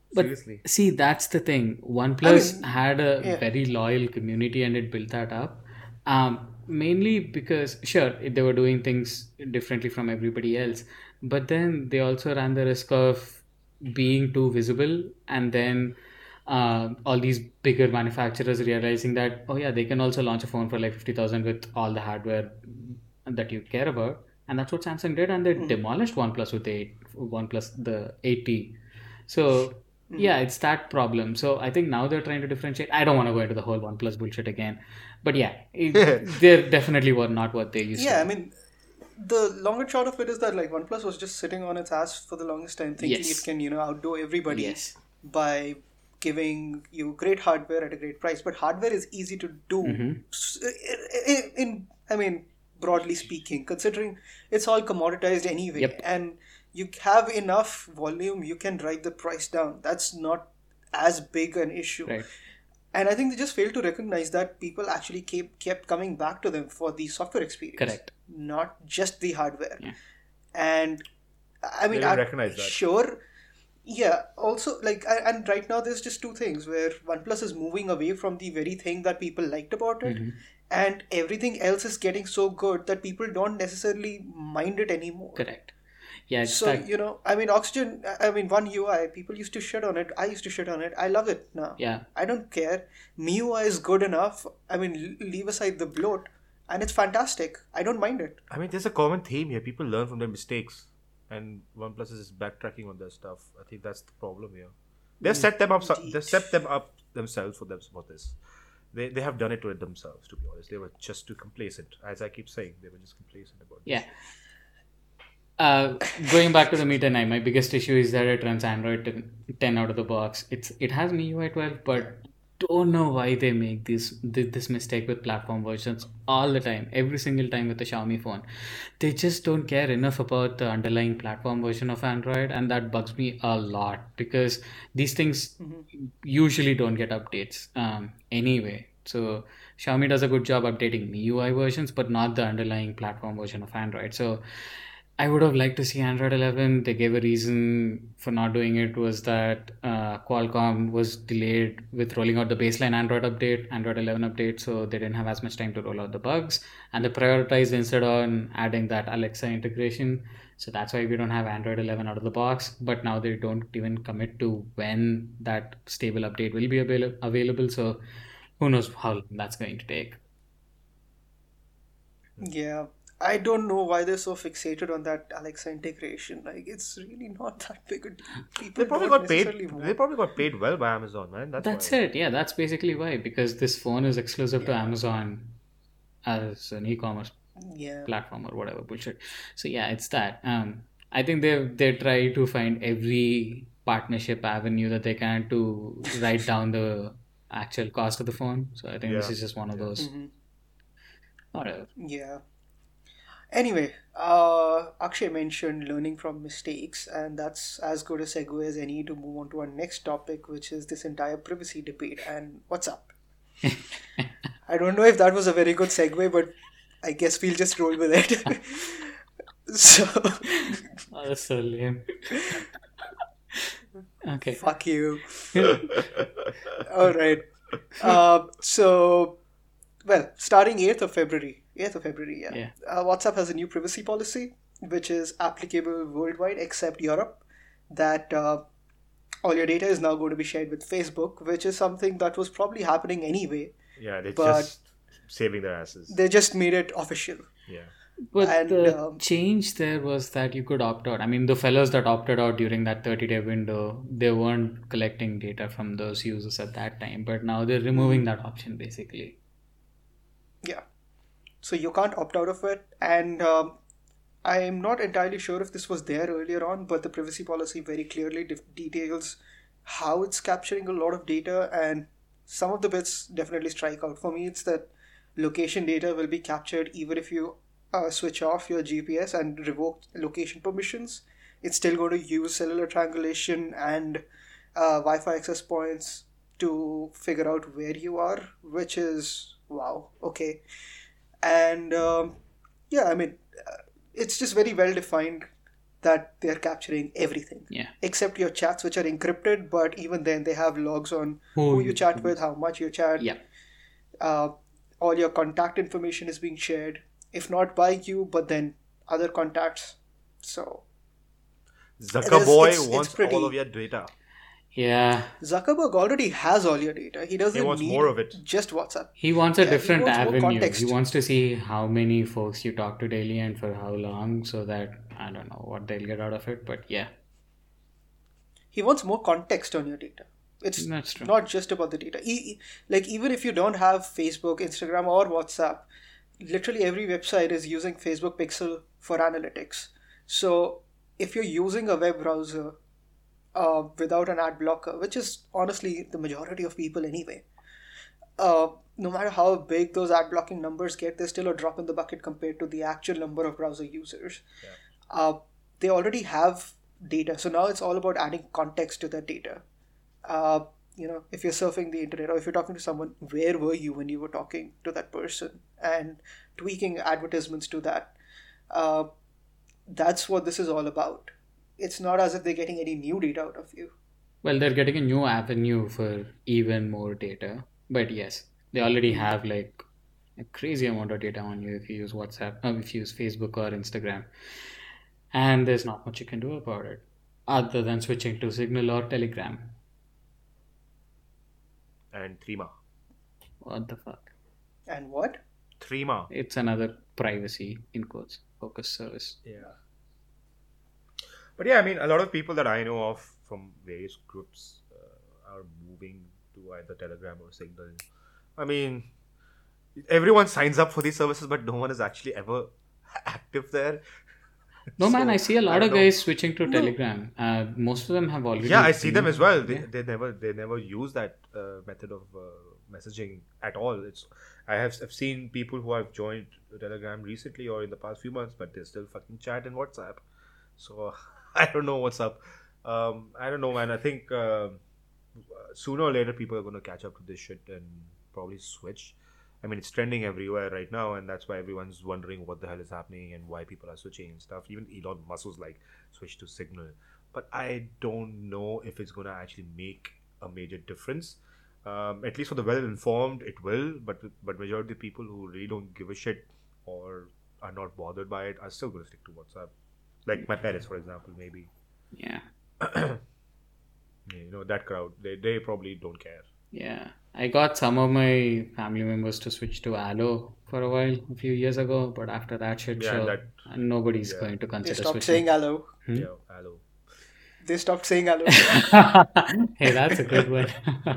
But Seriously. see, that's the thing. OnePlus I mean, had a yeah. very loyal community and it built that up. Um, mainly because, sure, they were doing things differently from everybody else, but then they also ran the risk of being too visible, and then uh, all these bigger manufacturers realizing that, oh yeah, they can also launch a phone for like fifty thousand with all the hardware that you care about. And that's what Samsung did, and they demolished OnePlus with the eight, OnePlus the eighty. So yeah, it's that problem. So I think now they're trying to differentiate. I don't want to go into the whole OnePlus bullshit again, but yeah, it, they're definitely were not what they used Yeah, I to. be. mean, the longer shot of it is that like OnePlus was just sitting on its ass for the longest time, thinking Yes. it can, you know, outdo everybody Yes. by giving you great hardware at a great price. But hardware is easy to do. Mm-hmm. S- In, in I mean, broadly speaking, considering it's all commoditized anyway, Yep. and you have enough volume, you can drive the price down. That's not as big an issue. Right. And I think they just failed to recognize that people actually kept kept coming back to them for the software experience, Correct. not just the hardware. Yeah. And I mean, They didn't I recognize that. sure, yeah. Also, like, I- and right now there's just two things where OnePlus is moving away from the very thing that people liked about it, Mm-hmm. and everything else is getting so good that people don't necessarily mind it anymore. Correct. Yeah, it's So, that. you know, I mean, Oxygen, I mean, One U I, people used to shit on it. I used to shit on it. I love it now. Yeah. I don't care. M I U I is good enough. I mean, l- leave aside the bloat, and it's fantastic. I don't mind it. I mean, there's a common theme here. People learn from their mistakes, and OnePlus is backtracking on their stuff. I think that's the problem here. They've set them up. so- Indeed. They've set them up themselves for them for this. They they have done it to it themselves. To be honest, they were just too complacent. As I keep saying, they were just complacent about it. Yeah. Uh, going back to the Mi ten i, my biggest issue is that it runs Android ten, ten out of the box. It's it has M I U I twelve, but don't know why they make this thi- this mistake with platform versions all the time, every single time with the Xiaomi phone. They just don't care enough about the underlying platform version of Android, and that bugs me a lot because these things usually don't get updates um, anyway. So Xiaomi does a good job updating M I U I versions, but not the underlying platform version of Android. So I would have liked to see Android eleven. They gave a reason for not doing it was that uh, Qualcomm was delayed with rolling out the baseline Android update, Android eleven update, so they didn't have as much time to roll out the bugs, and they prioritized instead on adding that Alexa integration. So that's why we don't have Android eleven out of the box. But now they don't even commit to when that stable update will be avail- available. So who knows how long that's going to take. Yeah. I don't know why they're so fixated on that Alexa integration. Like, it's really not that big a deal. People They probably don't got paid. necessarily want- They probably got paid well by Amazon, man. That's, That's why. it. Yeah, that's basically why. Because this phone is exclusive to Amazon as an e-commerce Yeah. platform or whatever bullshit. So yeah, it's that. Um, I think they they try to find every partnership avenue that they can to write down the actual cost of the phone. So I think this Yeah. is just one of those. Whatever. Yeah. Anyway, uh, Akshay mentioned learning from mistakes, and that's as good a segue as any to move on to our next topic, which is this entire privacy debate and what's up. I don't know if that was a very good segue, but I guess we'll just roll with it. So, Oh, that's so lame. Okay. fuck you. All right. Uh, so, well, starting eighth of February, eighth of February, yeah. Yeah. Uh, WhatsApp has a new privacy policy, which is applicable worldwide except Europe, that uh, all your data is now going to be shared with Facebook, which is something that was probably happening anyway. Yeah, they're But- just saving their asses. They just made it official. Yeah. But And, the um, change there was that you could opt out. I mean, the fellows that opted out during that thirty-day window, they weren't collecting data from those users at that time. But now they're removing that option, basically. Yeah. So you can't opt out of it. And um, I'm not entirely sure if this was there earlier on, but the privacy policy very clearly de- details how it's capturing a lot of data. And some of the bits definitely strike out for me. It's that location data will be captured even if you uh, switch off your G P S and revoke location permissions. It's still going to use cellular triangulation and uh, Wi-Fi access points to figure out where you are, which is wow. Okay. And um, yeah, I mean, uh, it's just very well defined that they're capturing everything. Yeah. Except your chats, which are encrypted, but even then they have logs on Who who you- you chat with, how much you chat. Yeah. Uh, all your contact information is being shared, if not by you, but then other contacts. So Zuckerboy it's- it's wants pretty- all of your data. Yeah. Zuckerberg already has all your data. He doesn't He wants need more of it. just WhatsApp. He wants a Yeah, he different wants more avenue. context. He wants to see how many folks you talk to daily and for how long, so that I don't know what they'll get out of it. But yeah, He wants more context on your data. It's that's true. not just about the data. E- like even if you don't have Facebook, Instagram, or WhatsApp, literally every website is using Facebook Pixel for analytics. So if you're using a web browser uh, without an ad blocker, which is honestly the majority of people anyway, uh, no matter how big those ad blocking numbers get, they're still a drop in the bucket compared to the actual number of browser users. Uh, they already have data, so now it's all about adding context to that data. Uh, you know, if you're surfing the internet or if you're talking to someone, where were you when you were talking to that person, and tweaking advertisements to that. Uh, that's what this is all about. It's not as if they're getting any new data out of you. Well, they're getting a new avenue for even more data. But yes, they already have like a crazy amount of data on you if you use WhatsApp, uh, if you use Facebook or Instagram. And there's not much you can do about it other than switching to Signal or Telegram. And Threema. What the fuck? And what? Threema. It's another privacy, in quotes, focus service. Yeah. But yeah, I mean, a lot of people that I know of from various groups uh, are moving to either Telegram or Signal. I mean, everyone signs up for these services, but no one is actually ever active there. No, man, So, I see a lot I of don't know. guys switching to Telegram. Uh, most of them have already. Yeah, I see them been- as well. They, Yeah. they never they never use that uh, method of uh, messaging at all. It's I have I've seen people who have joined Telegram recently or in the past few months, but they still fucking chat in WhatsApp. So I don't know what's up. Um, I don't know, man. I think uh, sooner or later people are going to catch up to this shit and probably switch. I mean, it's trending everywhere right now, and that's why everyone's wondering what the hell is happening and why people are switching and stuff. Even Elon Musk was like, switch to Signal. But I don't know if it's going to actually make a major difference. Um, at least for the well-informed, it will. But but majority of people who really don't give a shit or are not bothered by it are still going to stick to WhatsApp. Like my parents, for example, maybe. Yeah. Yeah, you know, that crowd, they, they probably don't care. Yeah. I got some of my family members to switch to Allo for a while, a few years ago, but after that shit Yeah, show, that- nobody's yeah. going to They consider stopped switching. saying hello. Hmm? Yeah, hello. They stopped saying hello. Hey, that's a good one.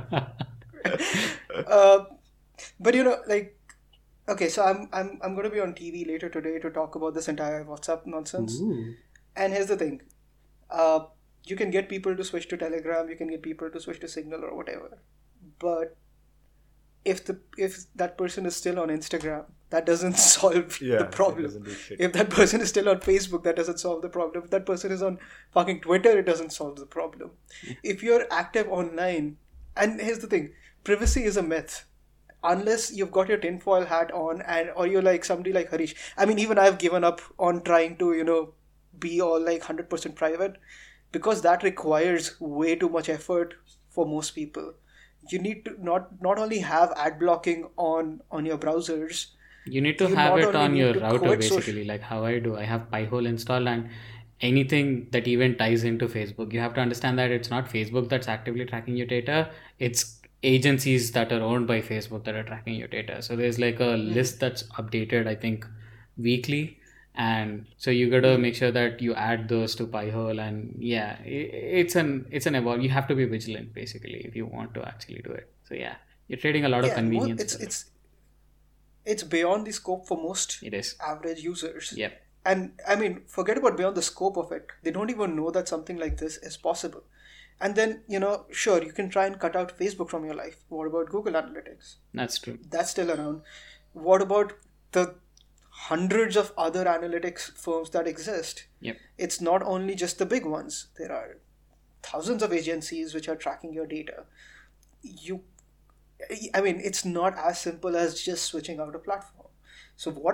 uh, but you know, like, okay, so I'm I'm I'm going to be on T V later today to talk about this entire WhatsApp nonsense. Ooh. And here's the thing, uh, you can get people to switch to Telegram, you can get people to switch to Signal or whatever, but if the if that person is still on Instagram, that doesn't solve Yeah, the it problem. doesn't do shit. If that person is still on Facebook, that doesn't solve the problem. If that person is on fucking Twitter, it doesn't solve the problem. If you're active online, and here's the thing, privacy is a myth. Unless you've got your tinfoil hat on, and or you're like somebody like Harish. I mean, even I've given up on trying to, you know, be all like one hundred percent private, because that requires way too much effort for most people. You need to not not only have ad blocking on on your browsers. You need to You have not it only on need your to router quit social- basically, like how I do. I have Pi-hole installed, and anything that even ties into Facebook, you have to understand that it's not Facebook that's actively tracking your data. It's agencies that are owned by Facebook that are tracking your data. So there's like a list that's updated, I think, weekly. And so you gotta make sure that you add those to Pi-hole, and yeah, i- it's an it's an evolve. You have to be vigilant basically if you want to actually do it. So yeah, you're trading a lot of Yeah, mo- convenience. it's for it. it's it's beyond the scope for most It is. average users. Yep. And I mean, forget about beyond the scope of it. They don't even know that something like this is possible. And then, you know, sure, you can try and cut out Facebook from your life. What about Google Analytics? That's true. That's still around. What about the hundreds of other analytics firms that exist? Yep. It's not only just the big ones. There are thousands of agencies which are tracking your data. You, I mean, it's not as simple as just switching out a platform. So what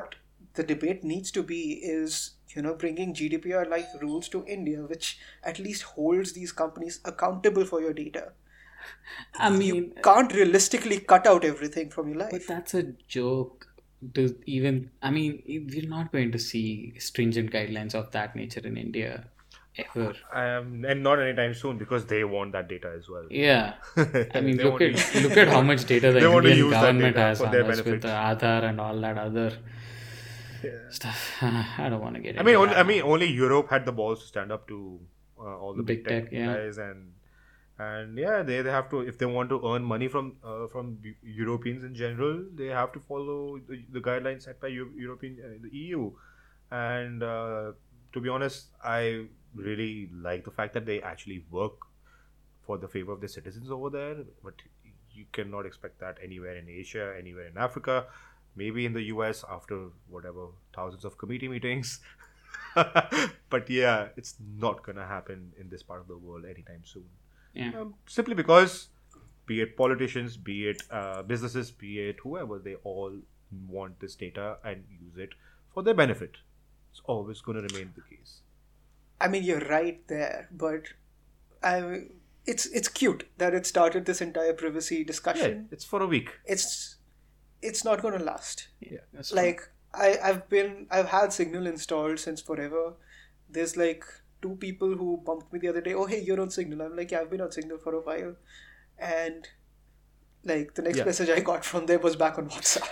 the debate needs to be is, you know, bringing G D P R like rules to India, which at least holds these companies accountable for your data. I mean, You can't realistically cut out everything from your but life. that's a joke. To even, I mean, we're not going to see stringent guidelines of that nature in India ever. Um, and not anytime soon because they want that data as well. Yeah, I mean, They look want to at use- look at how much data the They want to Indian use that government data has for on their us with benefit. the Aadhaar and all that other stuff. I don't want to get I into mean, only, that I mean, only Europe had the balls to stand up to uh, all the Big big, tech, tech, yeah. guys, and and yeah, they, they have to, if they want to earn money from uh, from Eu- Europeans in general, they have to follow the, the guidelines set by Eu- European uh, the E U. And uh, to be honest, I really like the fact that they actually work for the favor of the citizens over there. But you cannot expect that anywhere in Asia, anywhere in Africa, maybe in the U S after whatever thousands of committee meetings. But yeah, it's not gonna happen in this part of the world anytime soon. Yeah. Um, simply because, be it politicians, be it uh, businesses, be it whoever, they all want this data and use it for their benefit. It's always going to remain the case. I mean, you're right there, but I, it's it's cute that it started this entire privacy Yeah, discussion. it's for a week. It's it's not going to last. Yeah, that's true. Like I I've been I've had Signal installed since forever. There's like two people who bumped me the other day. Oh, hey, you're on Signal. I'm like, yeah, I've been on Signal for a while, and like the next Yeah. message I got from them was back on WhatsApp.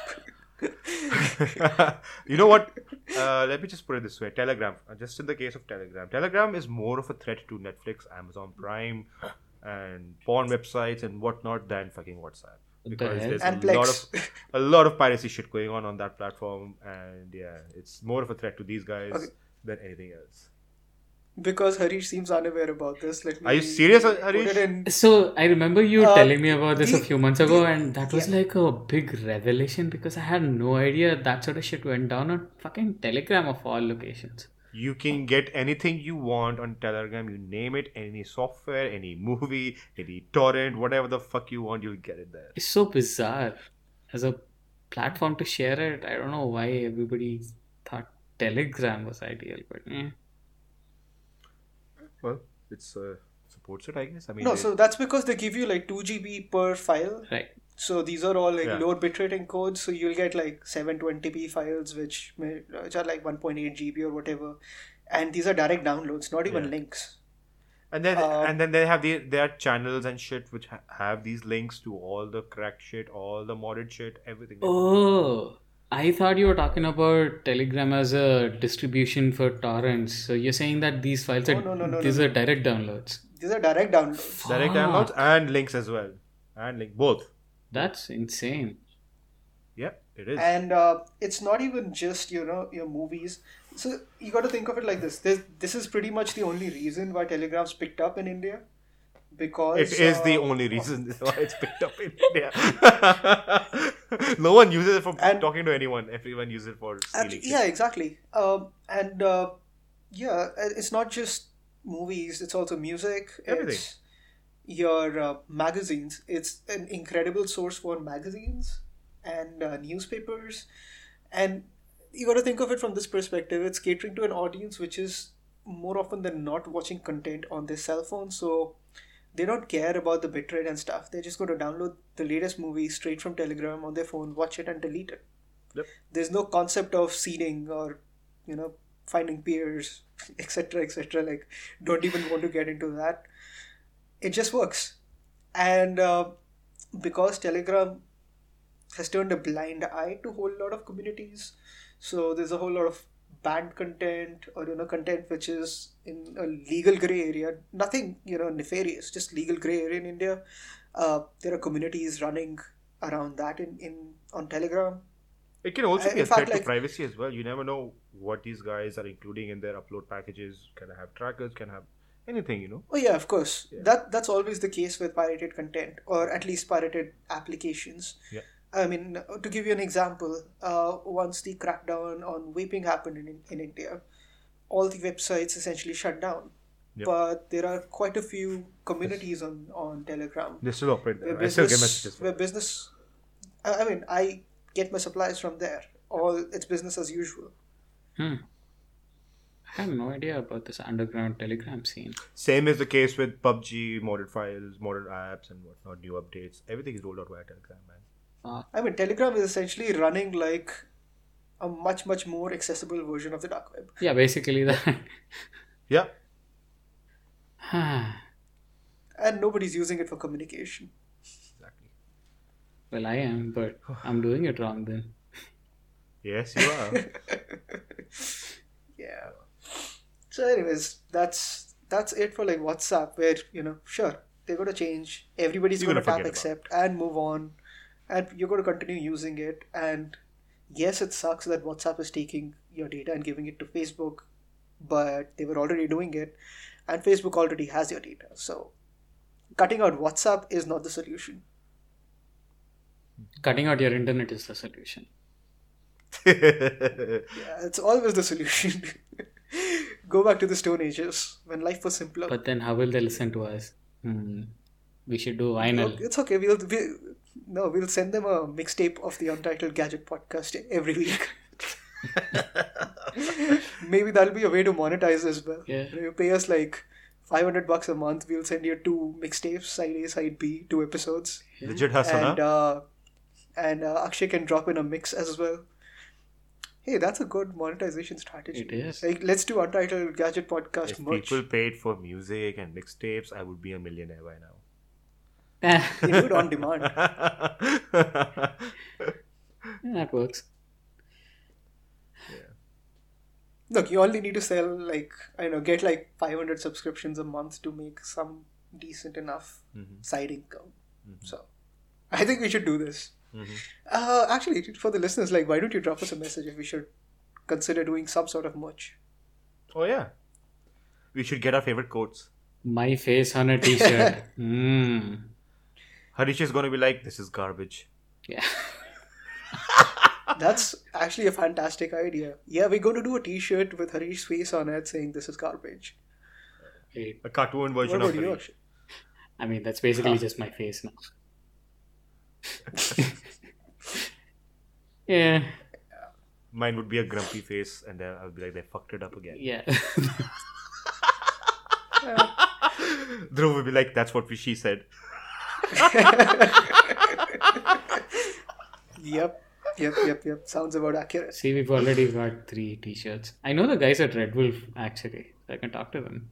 You know what? Uh, let me just put it this way. Telegram, uh, just in the case of Telegram, Telegram is more of a threat to Netflix, Amazon Prime, and porn websites and whatnot than fucking WhatsApp. the Because hell? there's And a lot of Plex. a lot of piracy shit going on on that platform, and yeah, it's more of a threat to these guys Okay. than anything else. Because Harish seems unaware about this. Let me Are you serious, put Harish? it in. So I remember you Uh, telling me about this a the- few months ago, the- and that was yeah. like a big revelation because I had no idea that sort of shit went down on fucking Telegram of all locations. You can get anything you want on Telegram. You name it, any software, any movie, any torrent, whatever the fuck you want, you'll get it there. It's so bizarre as a platform to share it. I don't know why everybody thought Telegram was ideal, but eh. Well, it's uh, supports it, I guess. I mean, No, they- so that's because they give you like two G B per file. Right. So these are all like Yeah. lower bitrate encodes. So you'll get like seven twenty p files, which may, which are like one point eight G B or whatever, and these are direct downloads, not even Yeah. links. and then uh, and then they have the their channels and shit which ha- have these links to all the cracked shit, all the modded shit, everything. Oh, I thought you were talking about Telegram as a distribution for torrents. So you're saying that these files are Oh, no, no, no, these no, are direct downloads. These are direct downloads. Direct Fuck. downloads and links as well, and link both. That's insane. Yeah, it is. And uh, it's not even just, you know, your movies. So you got to think of it like this. This this is pretty much the only reason why Telegram's picked up in India, because It is the uh, only reason why it's picked up in India. No one uses it for And- talking to anyone. Everyone uses it for stealing. Abs- shit. yeah, exactly. Um, and uh, yeah, uh, it's not just movies. It's also music. Everything. It's your uh, magazines. It's an incredible source for magazines and uh, newspapers. And you got to think of it from this perspective. It's catering to an audience which is more often than not watching content on their cell phone. So they don't care about the bitrate and stuff. They're just going to download the latest movie straight from Telegram on their phone, watch it, and delete it. Yep. There's no concept of seeding or, you know, finding peers, et cetera, et cetera. Like, don't even want to get into that. It just works. And uh, because Telegram has turned a blind eye to a whole lot of communities, so there's a whole lot of banned content or, you know, content which is in a legal gray area. Nothing, you know, nefarious, just legal gray area in India. Uh, there are communities running around that in, in on Telegram. It can also Uh, be a in fact, threat like- to privacy as well. You never know what these guys are including in their upload packages. Can have trackers, can have anything, you know. Oh yeah, of course. Yeah. That that's always the case with pirated content, or at least pirated applications. Yeah. I mean, to give you an example, uh, once the crackdown on vaping happened in in India, all the websites essentially shut down. Yep. But there are quite a few communities on, on Telegram They still operate there. where I still get business, messages. where From business. I I mean, I get my supplies from there all it's business as usual. Hmm. I have no idea about this underground Telegram scene. Same is the case with P U B G, modded files, modded apps, and whatnot, new updates. Everything is rolled out via Telegram, man. Uh, I mean, Telegram is essentially running like a much, much more accessible version of the dark web. yeah, basically that. Yeah. And nobody's using it for communication. Exactly. Well, I am, but I'm doing it wrong then. Yes, you are. Yeah. So, anyways, that's that's it for like WhatsApp, where you know, sure, they're gonna change. Everybody's You're gonna, gonna tap forget accept and move on, and you're gonna continue using it. And yes, it sucks that WhatsApp is taking your data and giving it to Facebook, but they were already doing it, and Facebook already has your data. So, cutting out WhatsApp is not the solution. Cutting out your internet is the solution. Yeah, it's always the solution. Go back to the Stone Ages when life was simpler. But then how will they listen to us? Hmm. We should do vinyl. It's okay. We'll, we no, we'll send them a mixtape of the Untitled Gadget podcast every week. Maybe that'll be a way to monetize as well. Yeah. You know, you pay us like five hundred bucks a month. We'll send you two mixtapes, side A, side B, two episodes, Legit hustle, and huh? uh, and uh, Akshay can drop in a mix as well. Hey, that's a good monetization strategy. It is. Like, let's do Untitled Gadget podcast If merch. people paid for music and mixtapes, I would be a millionaire by now. They do it on demand. That works. Look, you only need to sell like I don't know, get like five hundred subscriptions a month to make some decent enough Mhm. side income. So, I think we should do this. Mhm. Uh, actually, for the listeners, like, why don't you drop us a message if we should consider doing some sort of merch? Oh yeah, we should get our favorite quotes. My face on a t-shirt. Hmm. Harish is going to be like, "This is garbage." Yeah. That's actually a fantastic idea. Yeah, we're going to do a T-shirt with Harish's face on it saying "This is garbage." Wait. A cartoon What version about of you? Harish. Akshay? I mean, that's basically just my face now. Yeah. Mine would be a grumpy face, and then I'll be like, "They fucked it up again." Yeah. Dhruv would be like, "That's what she said." Yep, yep, yep, yep. Sounds about accurate. See, we've already got three t-shirts. I know the guys at Red Wolf, actually. I can talk to them.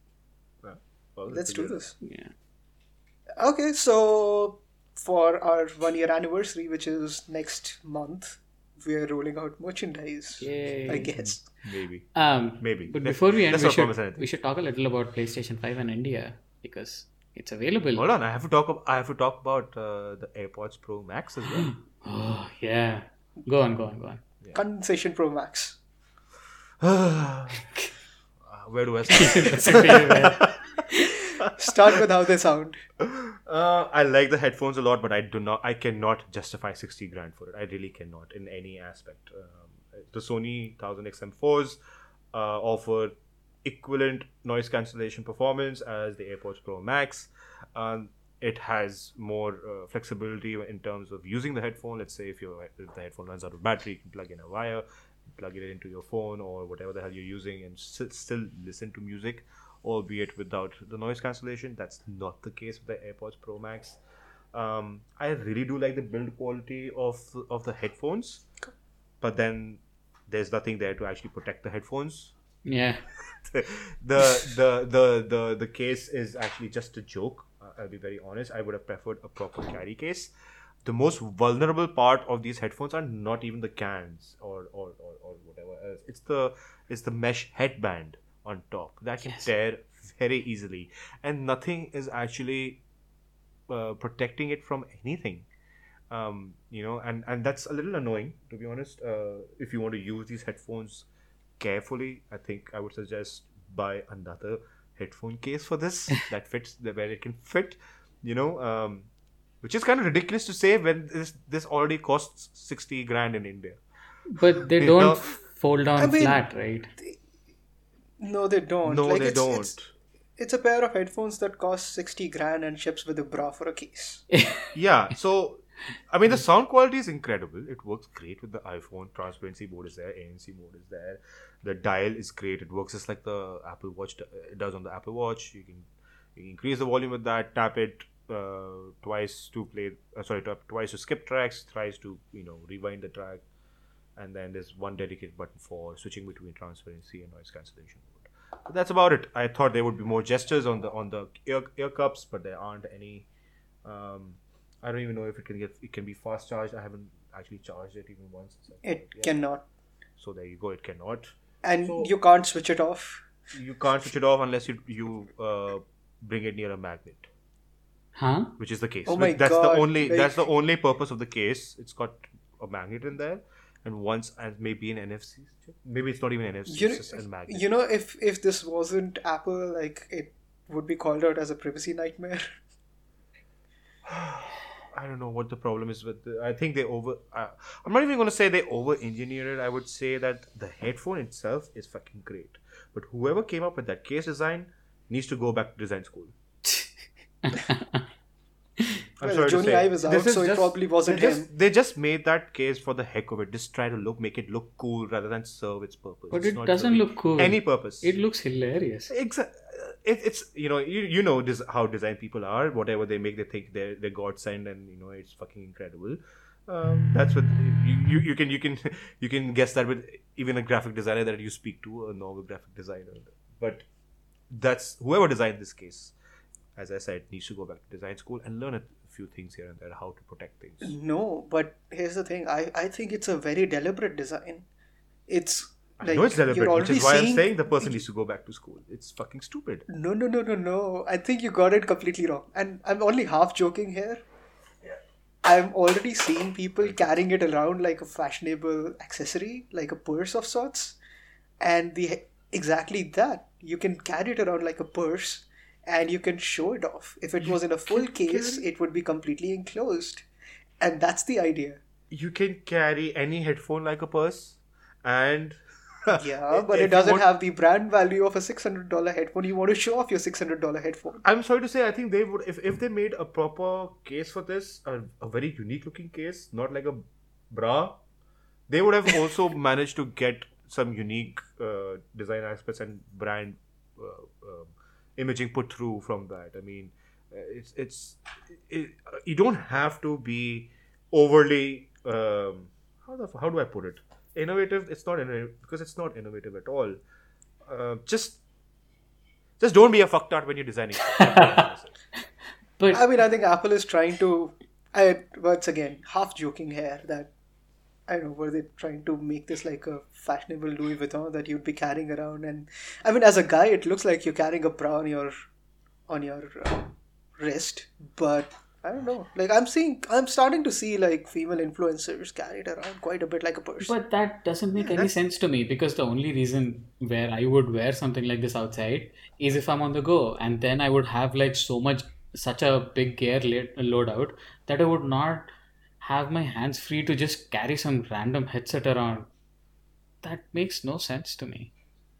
Well, Let's do this. Yeah. Okay, so for our one-year anniversary, which is next month, we're rolling out merchandise. Yay. I guess. Maybe. Um, Maybe. But Let's- before we end, let's we not promise should, anything. we should talk a little about PlayStation five in India because it's available. Hold on, I have to talk. Ab- I have to talk about uh, the AirPods Pro Max as well. Oh, yeah. Go on, go on, go on. Condensation Pro Max. Uh, Where do I start? That's okay, man. Start with how they sound. Uh, I like the headphones a lot, but I do not. I cannot justify sixty grand for it. I really cannot in any aspect. Um, the Sony one thousand X M fours uh, offer equivalent noise cancellation performance as the AirPods Pro Max. Um, it has more uh, flexibility in terms of using the headphone. Let's say if your if the headphone runs out of battery, you can plug in a wire, plug it into your phone or whatever the hell you're using, and s- still listen to music, albeit without the noise cancellation. That's not the case with the AirPods Pro Max. Um, I really do like the build quality of of the headphones, but then there's nothing there to actually protect the headphones. Yeah. the, the the the the case is actually just a joke. Uh, I'll be very honest. I would have preferred a proper carry case. The most vulnerable part of these headphones are not even the cans or or, or, or whatever else. It's the it's the mesh headband on top that can Yes. tear very easily, and nothing is actually uh, protecting it from anything. Um, you know, and and that's a little annoying, to be honest. Uh, if you want to use these headphones carefully, I think I would suggest buy another headphone case for this that fits the, where it can fit. You know, um, which is kind of ridiculous to say when this this already costs sixty grand in India. But they You don't know- fold down I mean- flat, right? No, they don't. No, Like, they it's, don't. It's, it's a pair of headphones that cost sixty grand and ships with a bra for a case. Yeah, so I mean, the sound quality is incredible. It works great with the iPhone. Transparency mode is there. A N C mode is there. The dial is great. It works just like the Apple Watch do- it does on the Apple Watch. You can, you can increase the volume with that. Tap it uh, twice to play. Uh, sorry, tap twice to skip tracks. Thrice to you know rewind the track. And then there's one dedicated button for switching between transparency and noise cancellation mode. But that's about it. I thought there would be more gestures on the on the ear, ear cups, but there aren't any. Um, I don't even know if it can get it can be fast charged. I haven't actually charged it even once. So, It yeah. cannot. So there you go. It cannot. And So- you can't switch it off. You can't switch it off unless you you uh, bring it near a magnet, Huh? which is the case. Oh my that's God, the only like- that's the only purpose of the case. It's got a magnet in there, and once and maybe an N F C chip. Maybe it's not even N F C. You, it's just a magnet. you know, if if this wasn't Apple, like it would be called out as a privacy nightmare. I don't know what the problem is with the, I think they over uh, I'm not even going to say they over engineered it. I would say that the headphone itself is fucking great, but whoever came up with that case design needs to go back to design school. I'm Well, sorry to Joni say. Ive is out, This is so it just- probably wasn't they just, him. They just made that case for the heck of it. Just try to look, make it look cool rather than serve its purpose. But It's it not doesn't serving look cool. any purpose. It looks hilarious. Exa- it, it's you know you you know this, how design people are. Whatever they make, they think they're they're god sent, and you know it's fucking incredible. Um, that's what you, you you can you can you can guess that with even a graphic designer that you speak to, a normal graphic designer. But that's whoever designed this case. As I said, needs to go back to design school and learn a few things here and there, how to protect things. No, but here's the thing. I, I think it's a very deliberate design. It's I know it's deliberate, you're which is already why I'm seeing- saying the person needs to go back to school. It's fucking stupid. No, no, no, no, no. I think you got it completely wrong. And I'm only half joking here. I'm already seeing people carrying it around like a fashionable accessory, like a purse of sorts. And the exactly that. You can carry it around like a purse and you can show it off. If it was in a full case, it would be completely enclosed. And that's the idea. You can carry any headphone like a purse, and Yeah, but if it you doesn't want- have the brand value of a six hundred dollars headphone. You want to show off your six hundred dollars headphone. I'm sorry to say, I think they would if, if they made a proper case for this, a, a very unique looking case, not like a bra, they would have also managed to get some unique uh, design aspects and brand uh, um, imaging put through from that. I mean, uh, it's it's it, uh, you don't have to be overly um, how the how do I put it innovative. It's not innovative because it's not innovative at all. Uh, just just don't be a fucktard when you're designing. But I mean, I think Apple is trying to. I once again half joking here that I don't know, were they trying to make this like a fashionable Louis Vuitton that you'd be carrying around? And I mean, as a guy, it looks like you're carrying a bra on your on your uh, wrist, but I don't know. Like I'm seeing, I'm starting to see like female influencers carry it around quite a bit like a purse. But that doesn't make any sense to me because the only reason where I would wear something like this outside is if I'm on the go, and then I would have like so much, such a big gear la- loadout that I would not have my hands free to just carry some random headset around. That makes no sense to me.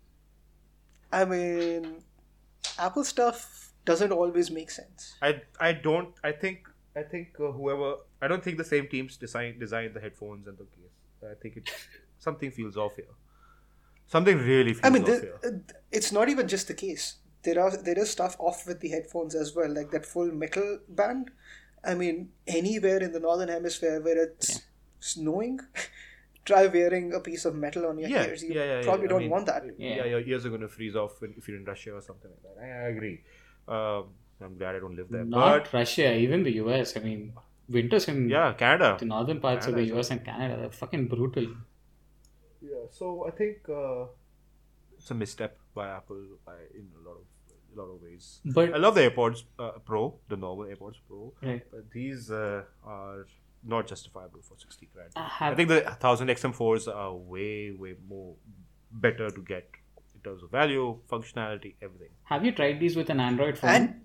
I mean, Apple stuff doesn't always make sense. I I don't. I think I think uh, whoever. I don't think the same teams design designed the headphones and the case. I think it something feels off here. Something really feels I mean, off the, here. uh, it's not even just the case. There are there is stuff off with the headphones as well, like that full metal band. I mean, anywhere in the northern hemisphere where it's snowing, try wearing a piece of metal on your Yeah, ears. You yeah, yeah, yeah. probably I don't mean, want that. Yeah. Yeah. your ears are going to freeze off when, if you're in Russia or something like that. I, I agree. Um, I'm glad I don't live there. Not but Russia, even the U S. I mean, winters in yeah, Canada. the northern parts Canada of as the U S and Canada, they're fucking brutal. Yeah, so I think uh, it's a misstep by Apple by, in a lot of a lot of ways. But I love the AirPods uh, Pro, the normal AirPods Pro, Right. but these uh, are not justifiable for sixty grand. I I have think the one thousand X M fours are way, way more better to get in terms of value, functionality, everything. have you tried these with an Android phone? And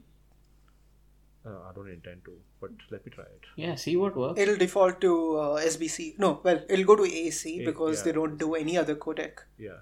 Uh, I don't intend to, but let me try it. Yeah, see what works. it'll default to uh, S B C. No, well, it'll go to A C A- because yeah. they don't do any other codec. Yeah.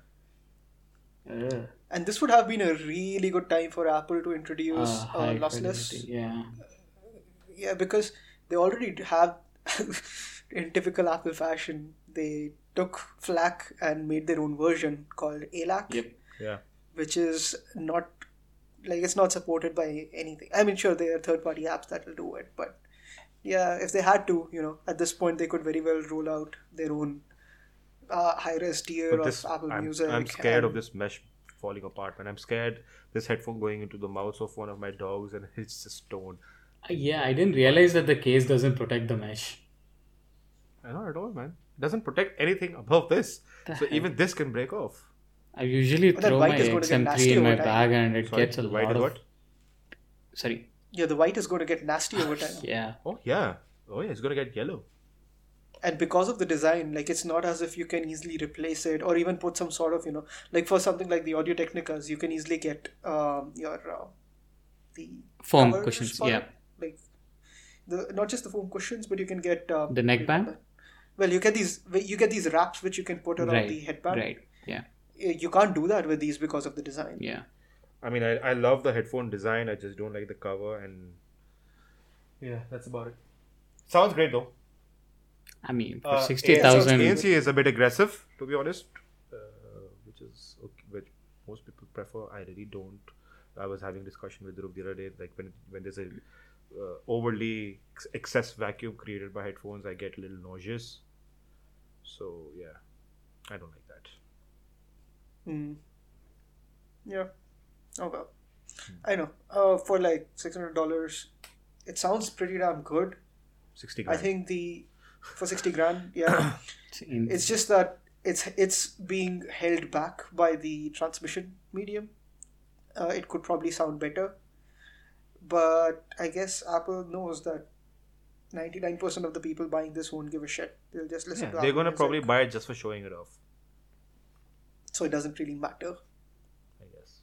Ugh. And this would have been a really good time for Apple to introduce Uh, uh, high lossless. fidelity, yeah. Yeah, because they already have in typical Apple fashion, they took FLAC and made their own version called A L A C, Yep. Yeah. which is not like it's not supported by anything. I mean, sure, there are third-party apps that will do it, but yeah, if they had to, you know, at this point they could very well roll out their own uh, high-res tier But of this, Apple I'm, Music. I'm scared of and- this mesh falling apart, man. I'm scared this headphone going into the mouth of one of my dogs and it's just torn. Uh, Yeah, I didn't realize that the case doesn't protect the mesh. I know, at all, man. It doesn't protect anything above this. The So heck? even this can break off. I usually But that throw white my is going to get X M nasty three in my over time. bag and it Sorry, gets a the white lot is of. what? Sorry. Yeah, the white is going to get nasty over time. Yeah. Oh, yeah. Oh, yeah, it's going to get yellow. And because of the design, like it's not as if you can easily replace it or even put some sort of, you know, like for something like the Audio Technicas, you can easily get um, your uh, the Foam covers cushions, for yeah. it. Like the not just the foam cushions, but you can get uh, The neckband? Well, you get these you get these wraps which you can put around Right. the headband. Right. Yeah. You can't do that with these because of the design. Yeah. I mean, I, I love the headphone design. I just don't like the cover. And yeah, that's about it. Sounds great, though. I mean, for Uh, sixty A N thousand. C is a bit aggressive, to be honest, uh, which is okay, which most people prefer. I really don't. I was having discussion with Dhruv the other day, like when when there's a uh, overly ex- excess vacuum created by headphones, I get a little nauseous. So yeah, I don't like that. Mm. Yeah. Oh well. I know. Uh, for like six hundred dollars, it sounds pretty damn good. Sixty I grand. think the for sixty grand, yeah. It's in- It's just that it's it's being held back by the transmission medium. Uh, it could probably sound better, but I guess Apple knows that ninety-nine percent of the people buying this won't give a shit. They'll just listen Yeah, to they're Apple gonna Music, probably buy it just for showing it off, so it doesn't really matter. I guess.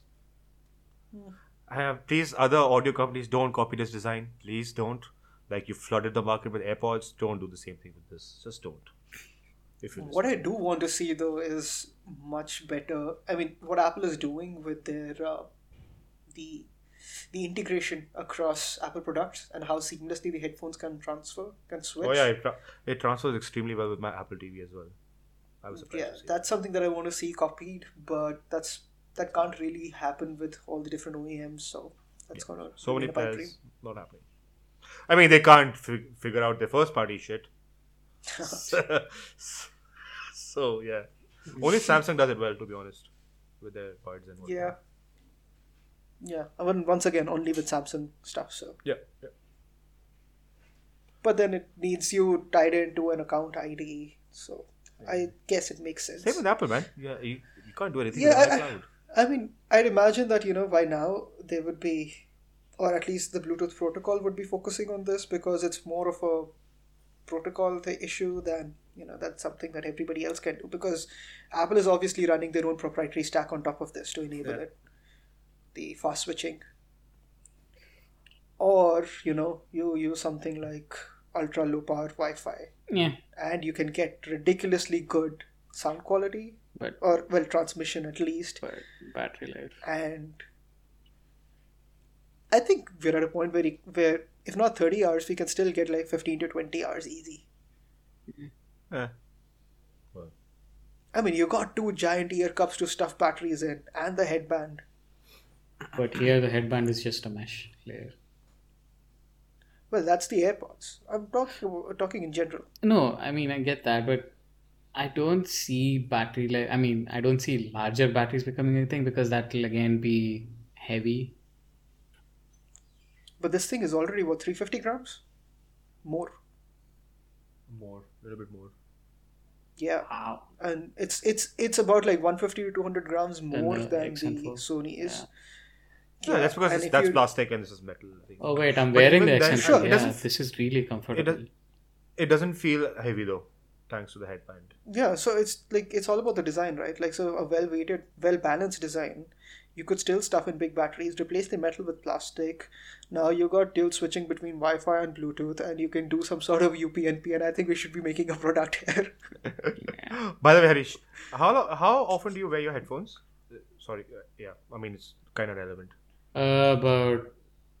I have please, other audio companies, don't copy this design. Please don't. Like you flooded the market with AirPods, don't do the same thing with this. Just don't. If you What I do want to see though is much better. I mean, what Apple is doing with their uh, the the integration across Apple products and how seamlessly the headphones can transfer, can switch. Oh yeah, it, tra- it transfers extremely well with my Apple T V as well. I was surprised Yeah, to see that's something that I want to see copied, but that's that can't really happen with all the different O E Ms. So that's Yeah. gonna So many remain a pipe players, not happening. I mean, they can't fi- figure out their first party shit. So yeah, only Samsung does it well, to be honest, with their buds and whatnot. Yeah. Yeah, I mean, once again, only with Samsung stuff. So, yeah, yeah. but then it needs you tied into an account I D. So I guess it makes sense. Same with Apple, man. Yeah, you, you can't do anything Yeah, with I- iCloud. I mean, I'd imagine that, you know, by now they would be, or at least the Bluetooth protocol would be focusing on this because it's more of a protocol th- issue than, you know, that's something that everybody else can do because Apple is obviously running their own proprietary stack on top of this to enable Yeah. it, the fast switching. Or, you know, you use something like ultra low power Wi-Fi yeah. and you can get ridiculously good sound quality But or, well, transmission at least. but battery life. And I think we're at a point where, where if not thirty hours, we can still get like fifteen to twenty hours easy. Yeah. Well, I mean, you got two giant ear cups to stuff batteries in and the headband. But here the headband is just a mesh layer. Well, that's the AirPods. I'm talking talking in general. No, I mean I get that, but I don't see battery life. I mean, I don't see larger batteries becoming anything because that will again be heavy. But this thing is already, what, three hundred fifty grams? More. more, a little bit more. Yeah. Wow. And it's it's it's about like one hundred fifty to two hundred grams Than more the than X M the four. Sony is. Yeah, that's because and it's, if that's you- plastic and this is metal. I think. Oh wait, I'm But wearing even the then- X M. Sure, it yeah, doesn't- this is really comfortable. does- It doesn't feel heavy though, thanks to the headband. Yeah, so it's like it's all about the design, right? Like, so a well-weighted, well-balanced design. You could still stuff in big batteries, replace the metal with plastic. Now you got dual switching between Wi-Fi and Bluetooth, and you can do some sort of U P n P. And I think we should be making a product here. By the way, Harish, how lo- how often do you wear your headphones? Uh, Sorry, uh, yeah, I mean it's kind of relevant. Uh, about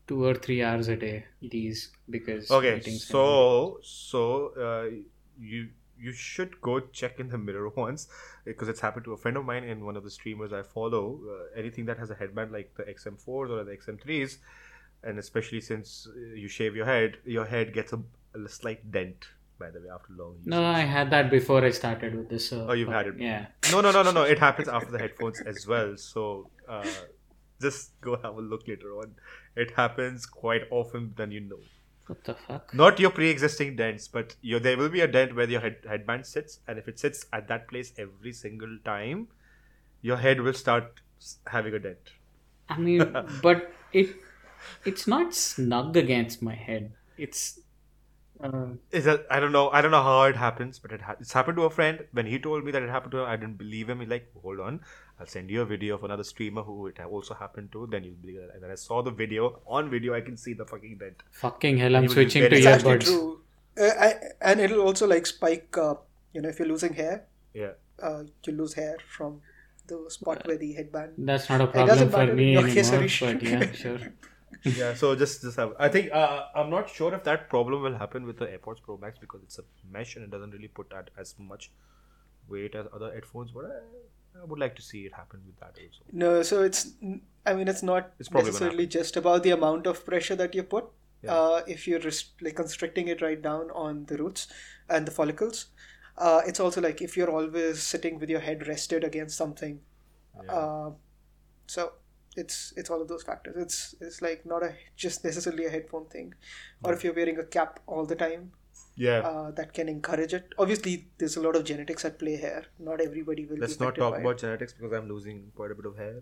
two or three hours a day. These because Okay, meetings and so so uh, you you should go check in the mirror once because it's happened to a friend of mine and one of the streamers I follow. Uh, anything that has a headband like the X M fours or the X M threes, and especially since uh, you shave your head, your head gets a, a slight dent. By the way, after long use. No, I had that before I started with this. Uh, Oh, you've but- had it. Yeah. No, no, no, no, no. It happens after the headphones as well. So uh, just go have a look later on. It happens quite often than you know. What the fuck? Not your pre-existing dents, but your, there will be a dent where your head, headband sits, and if it sits at that place every single time, your head will start s- having a dent. I mean, but it it's not snug against my head. It's uh, Is that I don't know. I don't know how it happens, but it ha- it's happened to a friend. When he told me that it happened to him, I didn't believe him. He's like, "Hold on, I'll send you a video of another streamer who it also happened to. Then you'll believe it." And then I saw the video. On video, I can see the fucking dent. fucking hell. I'm He was switching very- to It's actually earbuds. true. Uh, I, and it'll also like spike, uh, you know, if you're losing hair, Yeah. uh, you lose hair from the spot where the headband. That's not a doesn't problem for matter me in your anymore. case, Harish. But yeah, sure. Yeah, so just just have. I think uh, I'm not sure if that problem will happen with the AirPods Pro Max because it's a mesh and it doesn't really put at as much weight as other headphones. But I, I would like to see it happen with that also. No, so it's, I mean, it's not It's probably gonna necessarily just about the amount of pressure that you put. Yeah. Uh, if you're rest- like constricting it right down on the roots and the follicles, uh, it's also like if you're always sitting with your head rested against something. Yeah. Uh, so it's it's all of those factors. It's it's like not a just necessarily a headphone thing, or if you're wearing a cap all the time, yeah. uh, that can encourage it. Obviously, there's a lot of genetics at play here. Not everybody will. Let's be not affected talk by it. about genetics because I'm losing quite a bit of hair.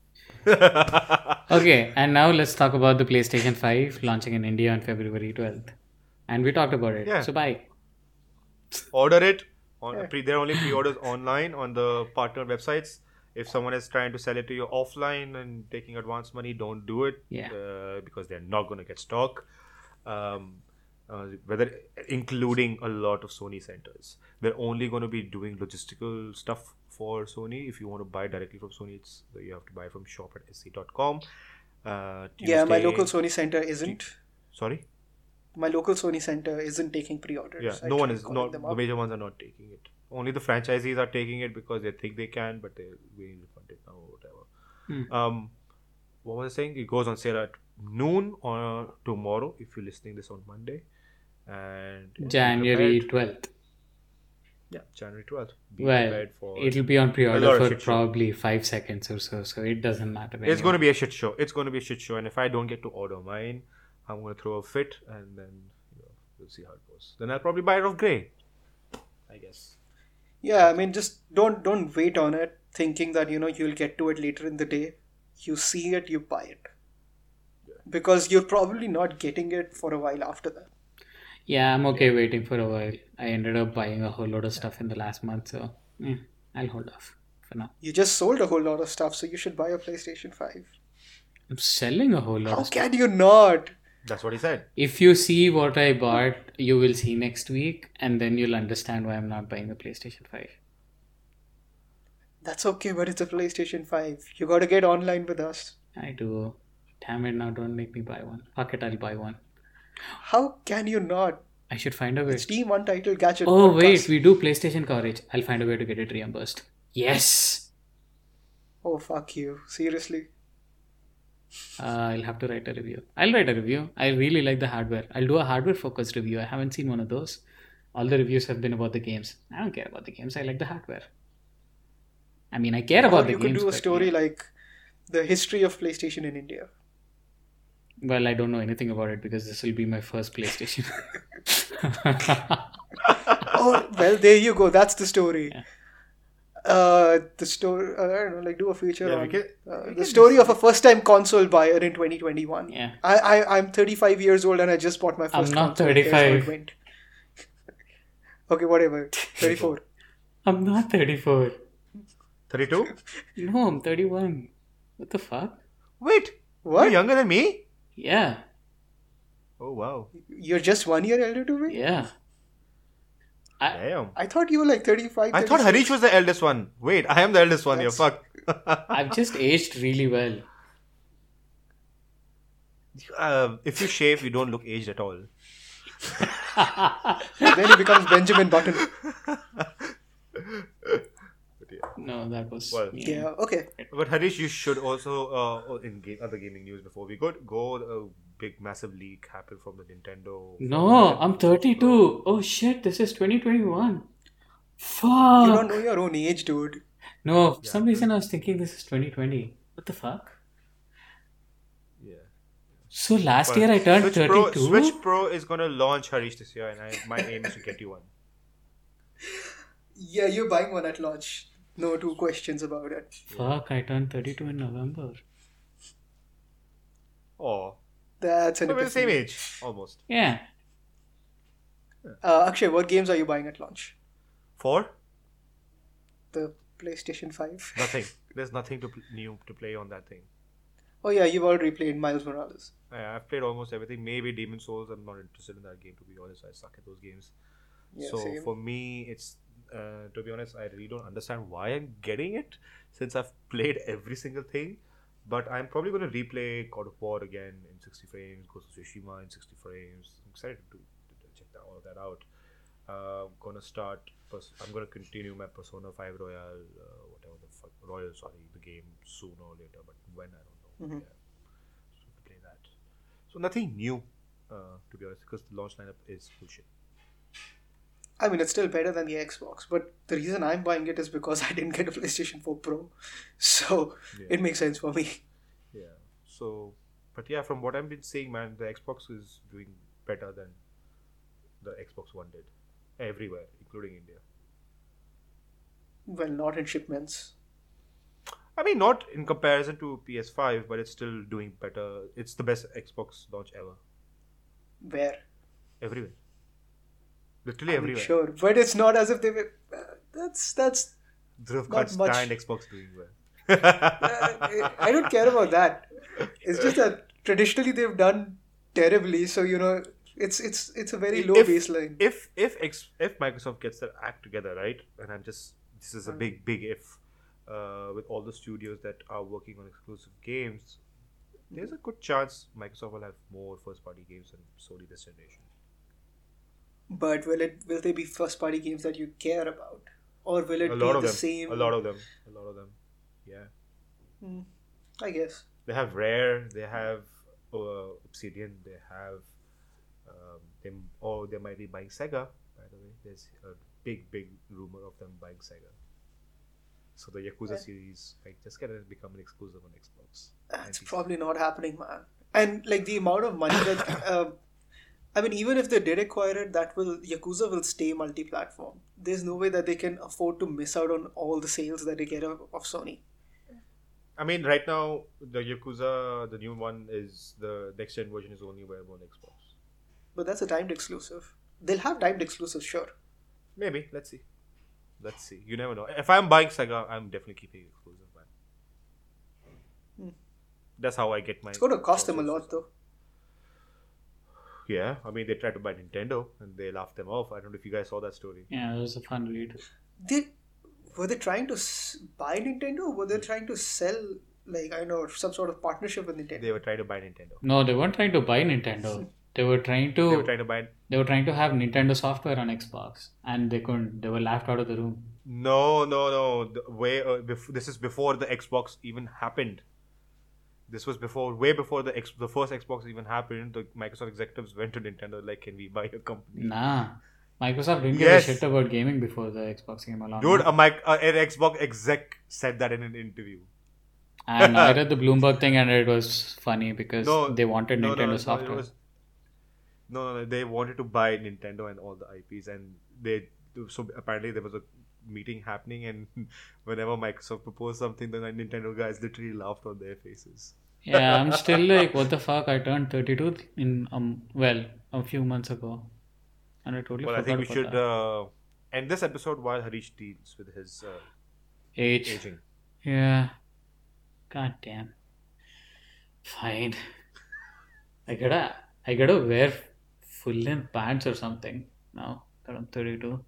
Okay, and now let's talk about the PlayStation five launching in India on February twelfth. And we talked about it. Yeah. So bye. Order it. On Yeah. pre, there are only pre-orders online on the partner websites. If someone is trying to sell it to you offline and taking advance money, don't do it. Yeah. Uh, because they're not going to get stock. Um, uh, whether including a lot of Sony centers, they're only going to be doing logistical stuff for Sony. If you want to buy directly from Sony, it's you have to buy from shop at s c dot com. Uh, Yeah, my Tuesday- local Sony center isn't. Sorry. My local Sony center isn't taking pre-orders. Yeah, I no one tried is. calling Not them the up. major ones are not taking it. Only the franchisees are taking it because they think they can, but they're being refunded now or whatever. Hmm. Um, what was I saying? It goes on sale at noon on tomorrow. If you're listening this on Monday, and yeah, be January prepared. twelfth. Yeah, January twelfth. Be Well, prepared for. it'll be on A lot pre-order of for shit show. probably five seconds or so, so it doesn't matter. It's anymore. going to be a shit show. It's going to be a shit show, and if I don't get to order mine, I'm going to throw a fit, and then you know, we'll see how it goes. Then I'll probably buy it off Grey. I guess. Yeah, I mean, just don't don't wait on it, thinking that you know you'll get to it later in the day. You see it, you buy it, because you're probably not getting it for a while after that. Yeah, I'm okay waiting for a while. I ended up buying a whole lot of stuff in the last month, so eh, I'll hold off for now. You just sold a whole lot of stuff, so you should buy a PlayStation five. I'm selling a whole lot How of stuff. can you not? That's what he said. If you see what I bought, you will see next week, and then you'll understand why I'm not buying the PlayStation five. That's okay, but it's a PlayStation five. You gotta get online with us. I do. Damn it, now don't make me buy one. Fuck it, I'll buy one. How can you not? I should find a way. Steam Untitled Gadget. Oh, podcast. wait, we do PlayStation coverage. I'll find a way to get it reimbursed. Yes! Oh, fuck you. Seriously. Uh, I'll have to write a review. I'll write a review. I really like the hardware. I'll do a hardware focused review. I haven't seen one of those. All the reviews have been about the games. I don't care about the games. I like the hardware. I mean, I care about Or the you games. could do a but, story yeah. like the history of PlayStation in India. Well, I don't know anything about it because this will be my first PlayStation. Oh, well, there you go. That's the story. Yeah. Uh, the story, uh, I don't know, like do a feature Yeah, we on can- uh, we the can story just- of a first-time console buyer in twenty twenty-one. Yeah. I, I, I'm thirty-five years old and I just bought my I'm first not console. Here's how it thirty-five. went. Okay, whatever. thirty-four. I'm not thirty-four. thirty-two? No, I'm thirty-one. What the fuck? Wait, What? you're younger than me? Yeah. Oh, wow. You're just one year elder to me? Yeah. I, Damn. I thought you were like thirty-five. I thought thirty-six. Harish was the eldest one. Wait, I am the eldest one here. That's- Fuck. I've just aged really well. Uh, if you shave, you don't look aged at all. Then he becomes Benjamin Button. But yeah. No, that was. Well, yeah. Yeah, okay. But Harish, you should also uh, in game, other gaming news before we go go a big massive leak happened from the Nintendo. No, I'm thirty-two. Oh shit, this is twenty twenty-one. You Fuck. don't know your own age, dude. No, for some reason I was thinking this is twenty twenty. What the fuck? Yeah. So last But year I turned Switch Pro, thirty-two. Switch Pro is gonna launch, Harish, this year, and I, my aim is to get you one. Yeah, you're buying one at launch. No two questions about it. Fuck, I turned thirty-two in November. Oh, That's an we're the same epiphany. age, almost. Yeah. Uh, Akshay, what games are you buying at launch? Four? The PlayStation five? Nothing. There's nothing to pl- new to play on that thing. Oh yeah, you've already played Miles Morales. I, I've played almost everything. Maybe Demon Souls. I'm not interested in that game, to be honest. I suck at those games. Yeah, so same. for me, it's uh, to be honest, I really don't understand why I'm getting it since I've played every single thing. But I'm probably going to replay God of War again in sixty frames, Ghost of Tsushima in sixty frames. I'm excited to, to check that, all of that out. Uh, I'm gonna start. Pers- I'm gonna continue my Persona five Royal, uh, whatever the fuck, Royal, sorry, the game sooner or later. But when I don't know. Mhm. Yeah, so to play that. So nothing new, uh, to be honest, because the launch lineup is bullshit. I mean, it's still better than the Xbox, but the reason I'm buying it is because I didn't get a PlayStation four Pro. So Yeah. it makes sense for me. Yeah. So, but yeah, from what I've been seeing, man, the Xbox is doing better than the Xbox One did everywhere, including India. Well, not in shipments. I mean, not in comparison to P S five, but it's still doing better. It's the best Xbox launch ever. Where? Everywhere. Literally I mean, everywhere. sure, but it's not as if they were. Uh, that's that's. Dhruv Not can't much. stand Xbox doing well. Uh, I don't care about that. It's just that traditionally they've done terribly, so you know it's it's it's a very low If- baseline. If if ex- if Microsoft gets their act together, right, and I'm just this is a big big if, uh, with all the studios that are working on exclusive games, there's a good chance Microsoft will have more first party games than Sony this generation. But will it will they be first party games that you care about, or will it A be lot of the them. same? A lot of them. A lot of them. Yeah. Hmm, I guess. They have Rare. They have uh, Obsidian. They have. Um, they or they might be buying Sega. By the way, there's a big big rumor of them buying Sega. So the Yakuza Yeah. series might just gonna become an exclusive on Xbox. That's And probably not happening, man. And like the amount of money that, uh, I mean, even if they did acquire it, that will Yakuza will stay multi-platform. There's no way that they can afford to miss out on all the sales that they get of, of Sony. I mean, right now the Yakuza, the new one is the next gen version is only available on Xbox. But that's a timed exclusive. They'll have timed exclusives, sure. Maybe. Let's see. Let's see. You never know. If I'm buying Sega, I'm definitely keeping it exclusive, man. Hmm. That's how I get my. It's going to cost them a lot, though. Yeah, I mean they tried to buy Nintendo and they laughed them off. I don't know if you guys saw that story. Yeah, it was a fun read. They were they trying to s- buy Nintendo, or were they trying to sell, like, I know, some sort of partnership with Nintendo? They were trying to buy Nintendo. No, they weren't trying to buy Nintendo. They were trying to They were trying to buy. they were trying to have Nintendo software on Xbox, and they couldn't. They were laughed out of the room. No, no, no. The way uh, bef- this is before the Xbox even happened. This was before, way before the X- the first Xbox even happened. The Microsoft executives went to Nintendo like, "Can we buy your company?" Nah, Microsoft didn't Yes. give a shit about gaming before the Xbox came along. Dude, a mic- uh, an Xbox exec said that in an interview. And I read the Bloomberg thing, and it was funny because No, they wanted no, no, Nintendo no, it software. was- no, no, no, they wanted to buy Nintendo and all the I Ps, and they so apparently there was a meeting happening, and whenever Microsoft proposed something, the Nintendo guys literally laughed on their faces. Yeah, I'm still like, what the fuck? I turned thirty-two in um well a few months ago, and I totally Well, I forgot think we about should that. uh, end this episode while Harish deals with his uh, Age. aging. Yeah. God damn. Fine. I gotta I gotta wear full length pants or something now that I'm thirty-two.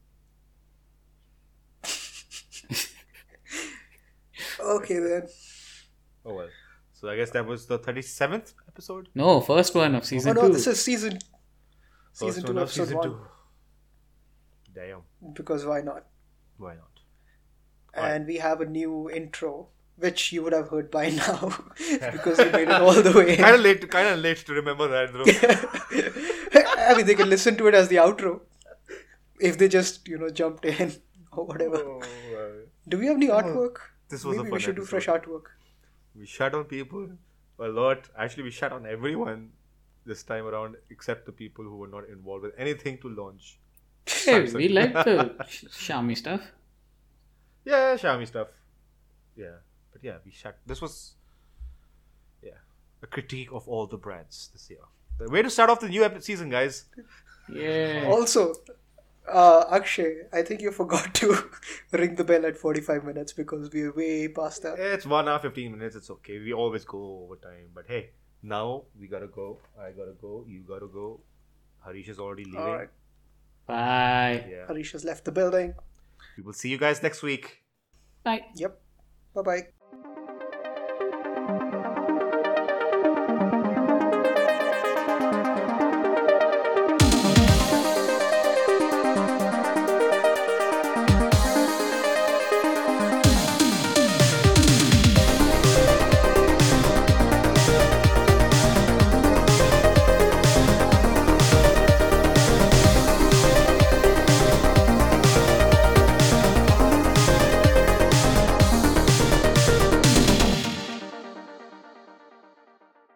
Okay, then. Oh well. So I guess that was the thirty-seventh episode. No, first one of season Oh no, two. this is season First season one two, of episode season one. two. Damn. Because why not? Why not? And we have a new intro, which you would have heard by now because you made it all the way. Kind of late. Kind of late to remember that, though. I mean, they can listen to it as the outro if they just you know jumped in or whatever. Oh, uh, Do we have any artwork? this was a Maybe fun we should do fresh episode. artwork. We shut on people a lot. Actually, we shut on everyone this time around, except the people who were not involved with anything to launch. Hey, we like the Sh- Xiaomi stuff. Yeah, Xiaomi stuff. Yeah, but yeah, we shut. This was, yeah, a critique of all the brands this year. The way to start off the new epi- season, guys. Yeah. Also, uh, Akshay, I think you forgot to ring the bell at forty-five minutes because we're way past that. It's one hour fifteen minutes. It's okay. We always go over time. But hey, now we gotta go. I gotta go. You gotta go. Harish is already leaving. All right. Bye. Yeah. Harish has left the building. We will see you guys next week. Bye. Yep. Bye bye.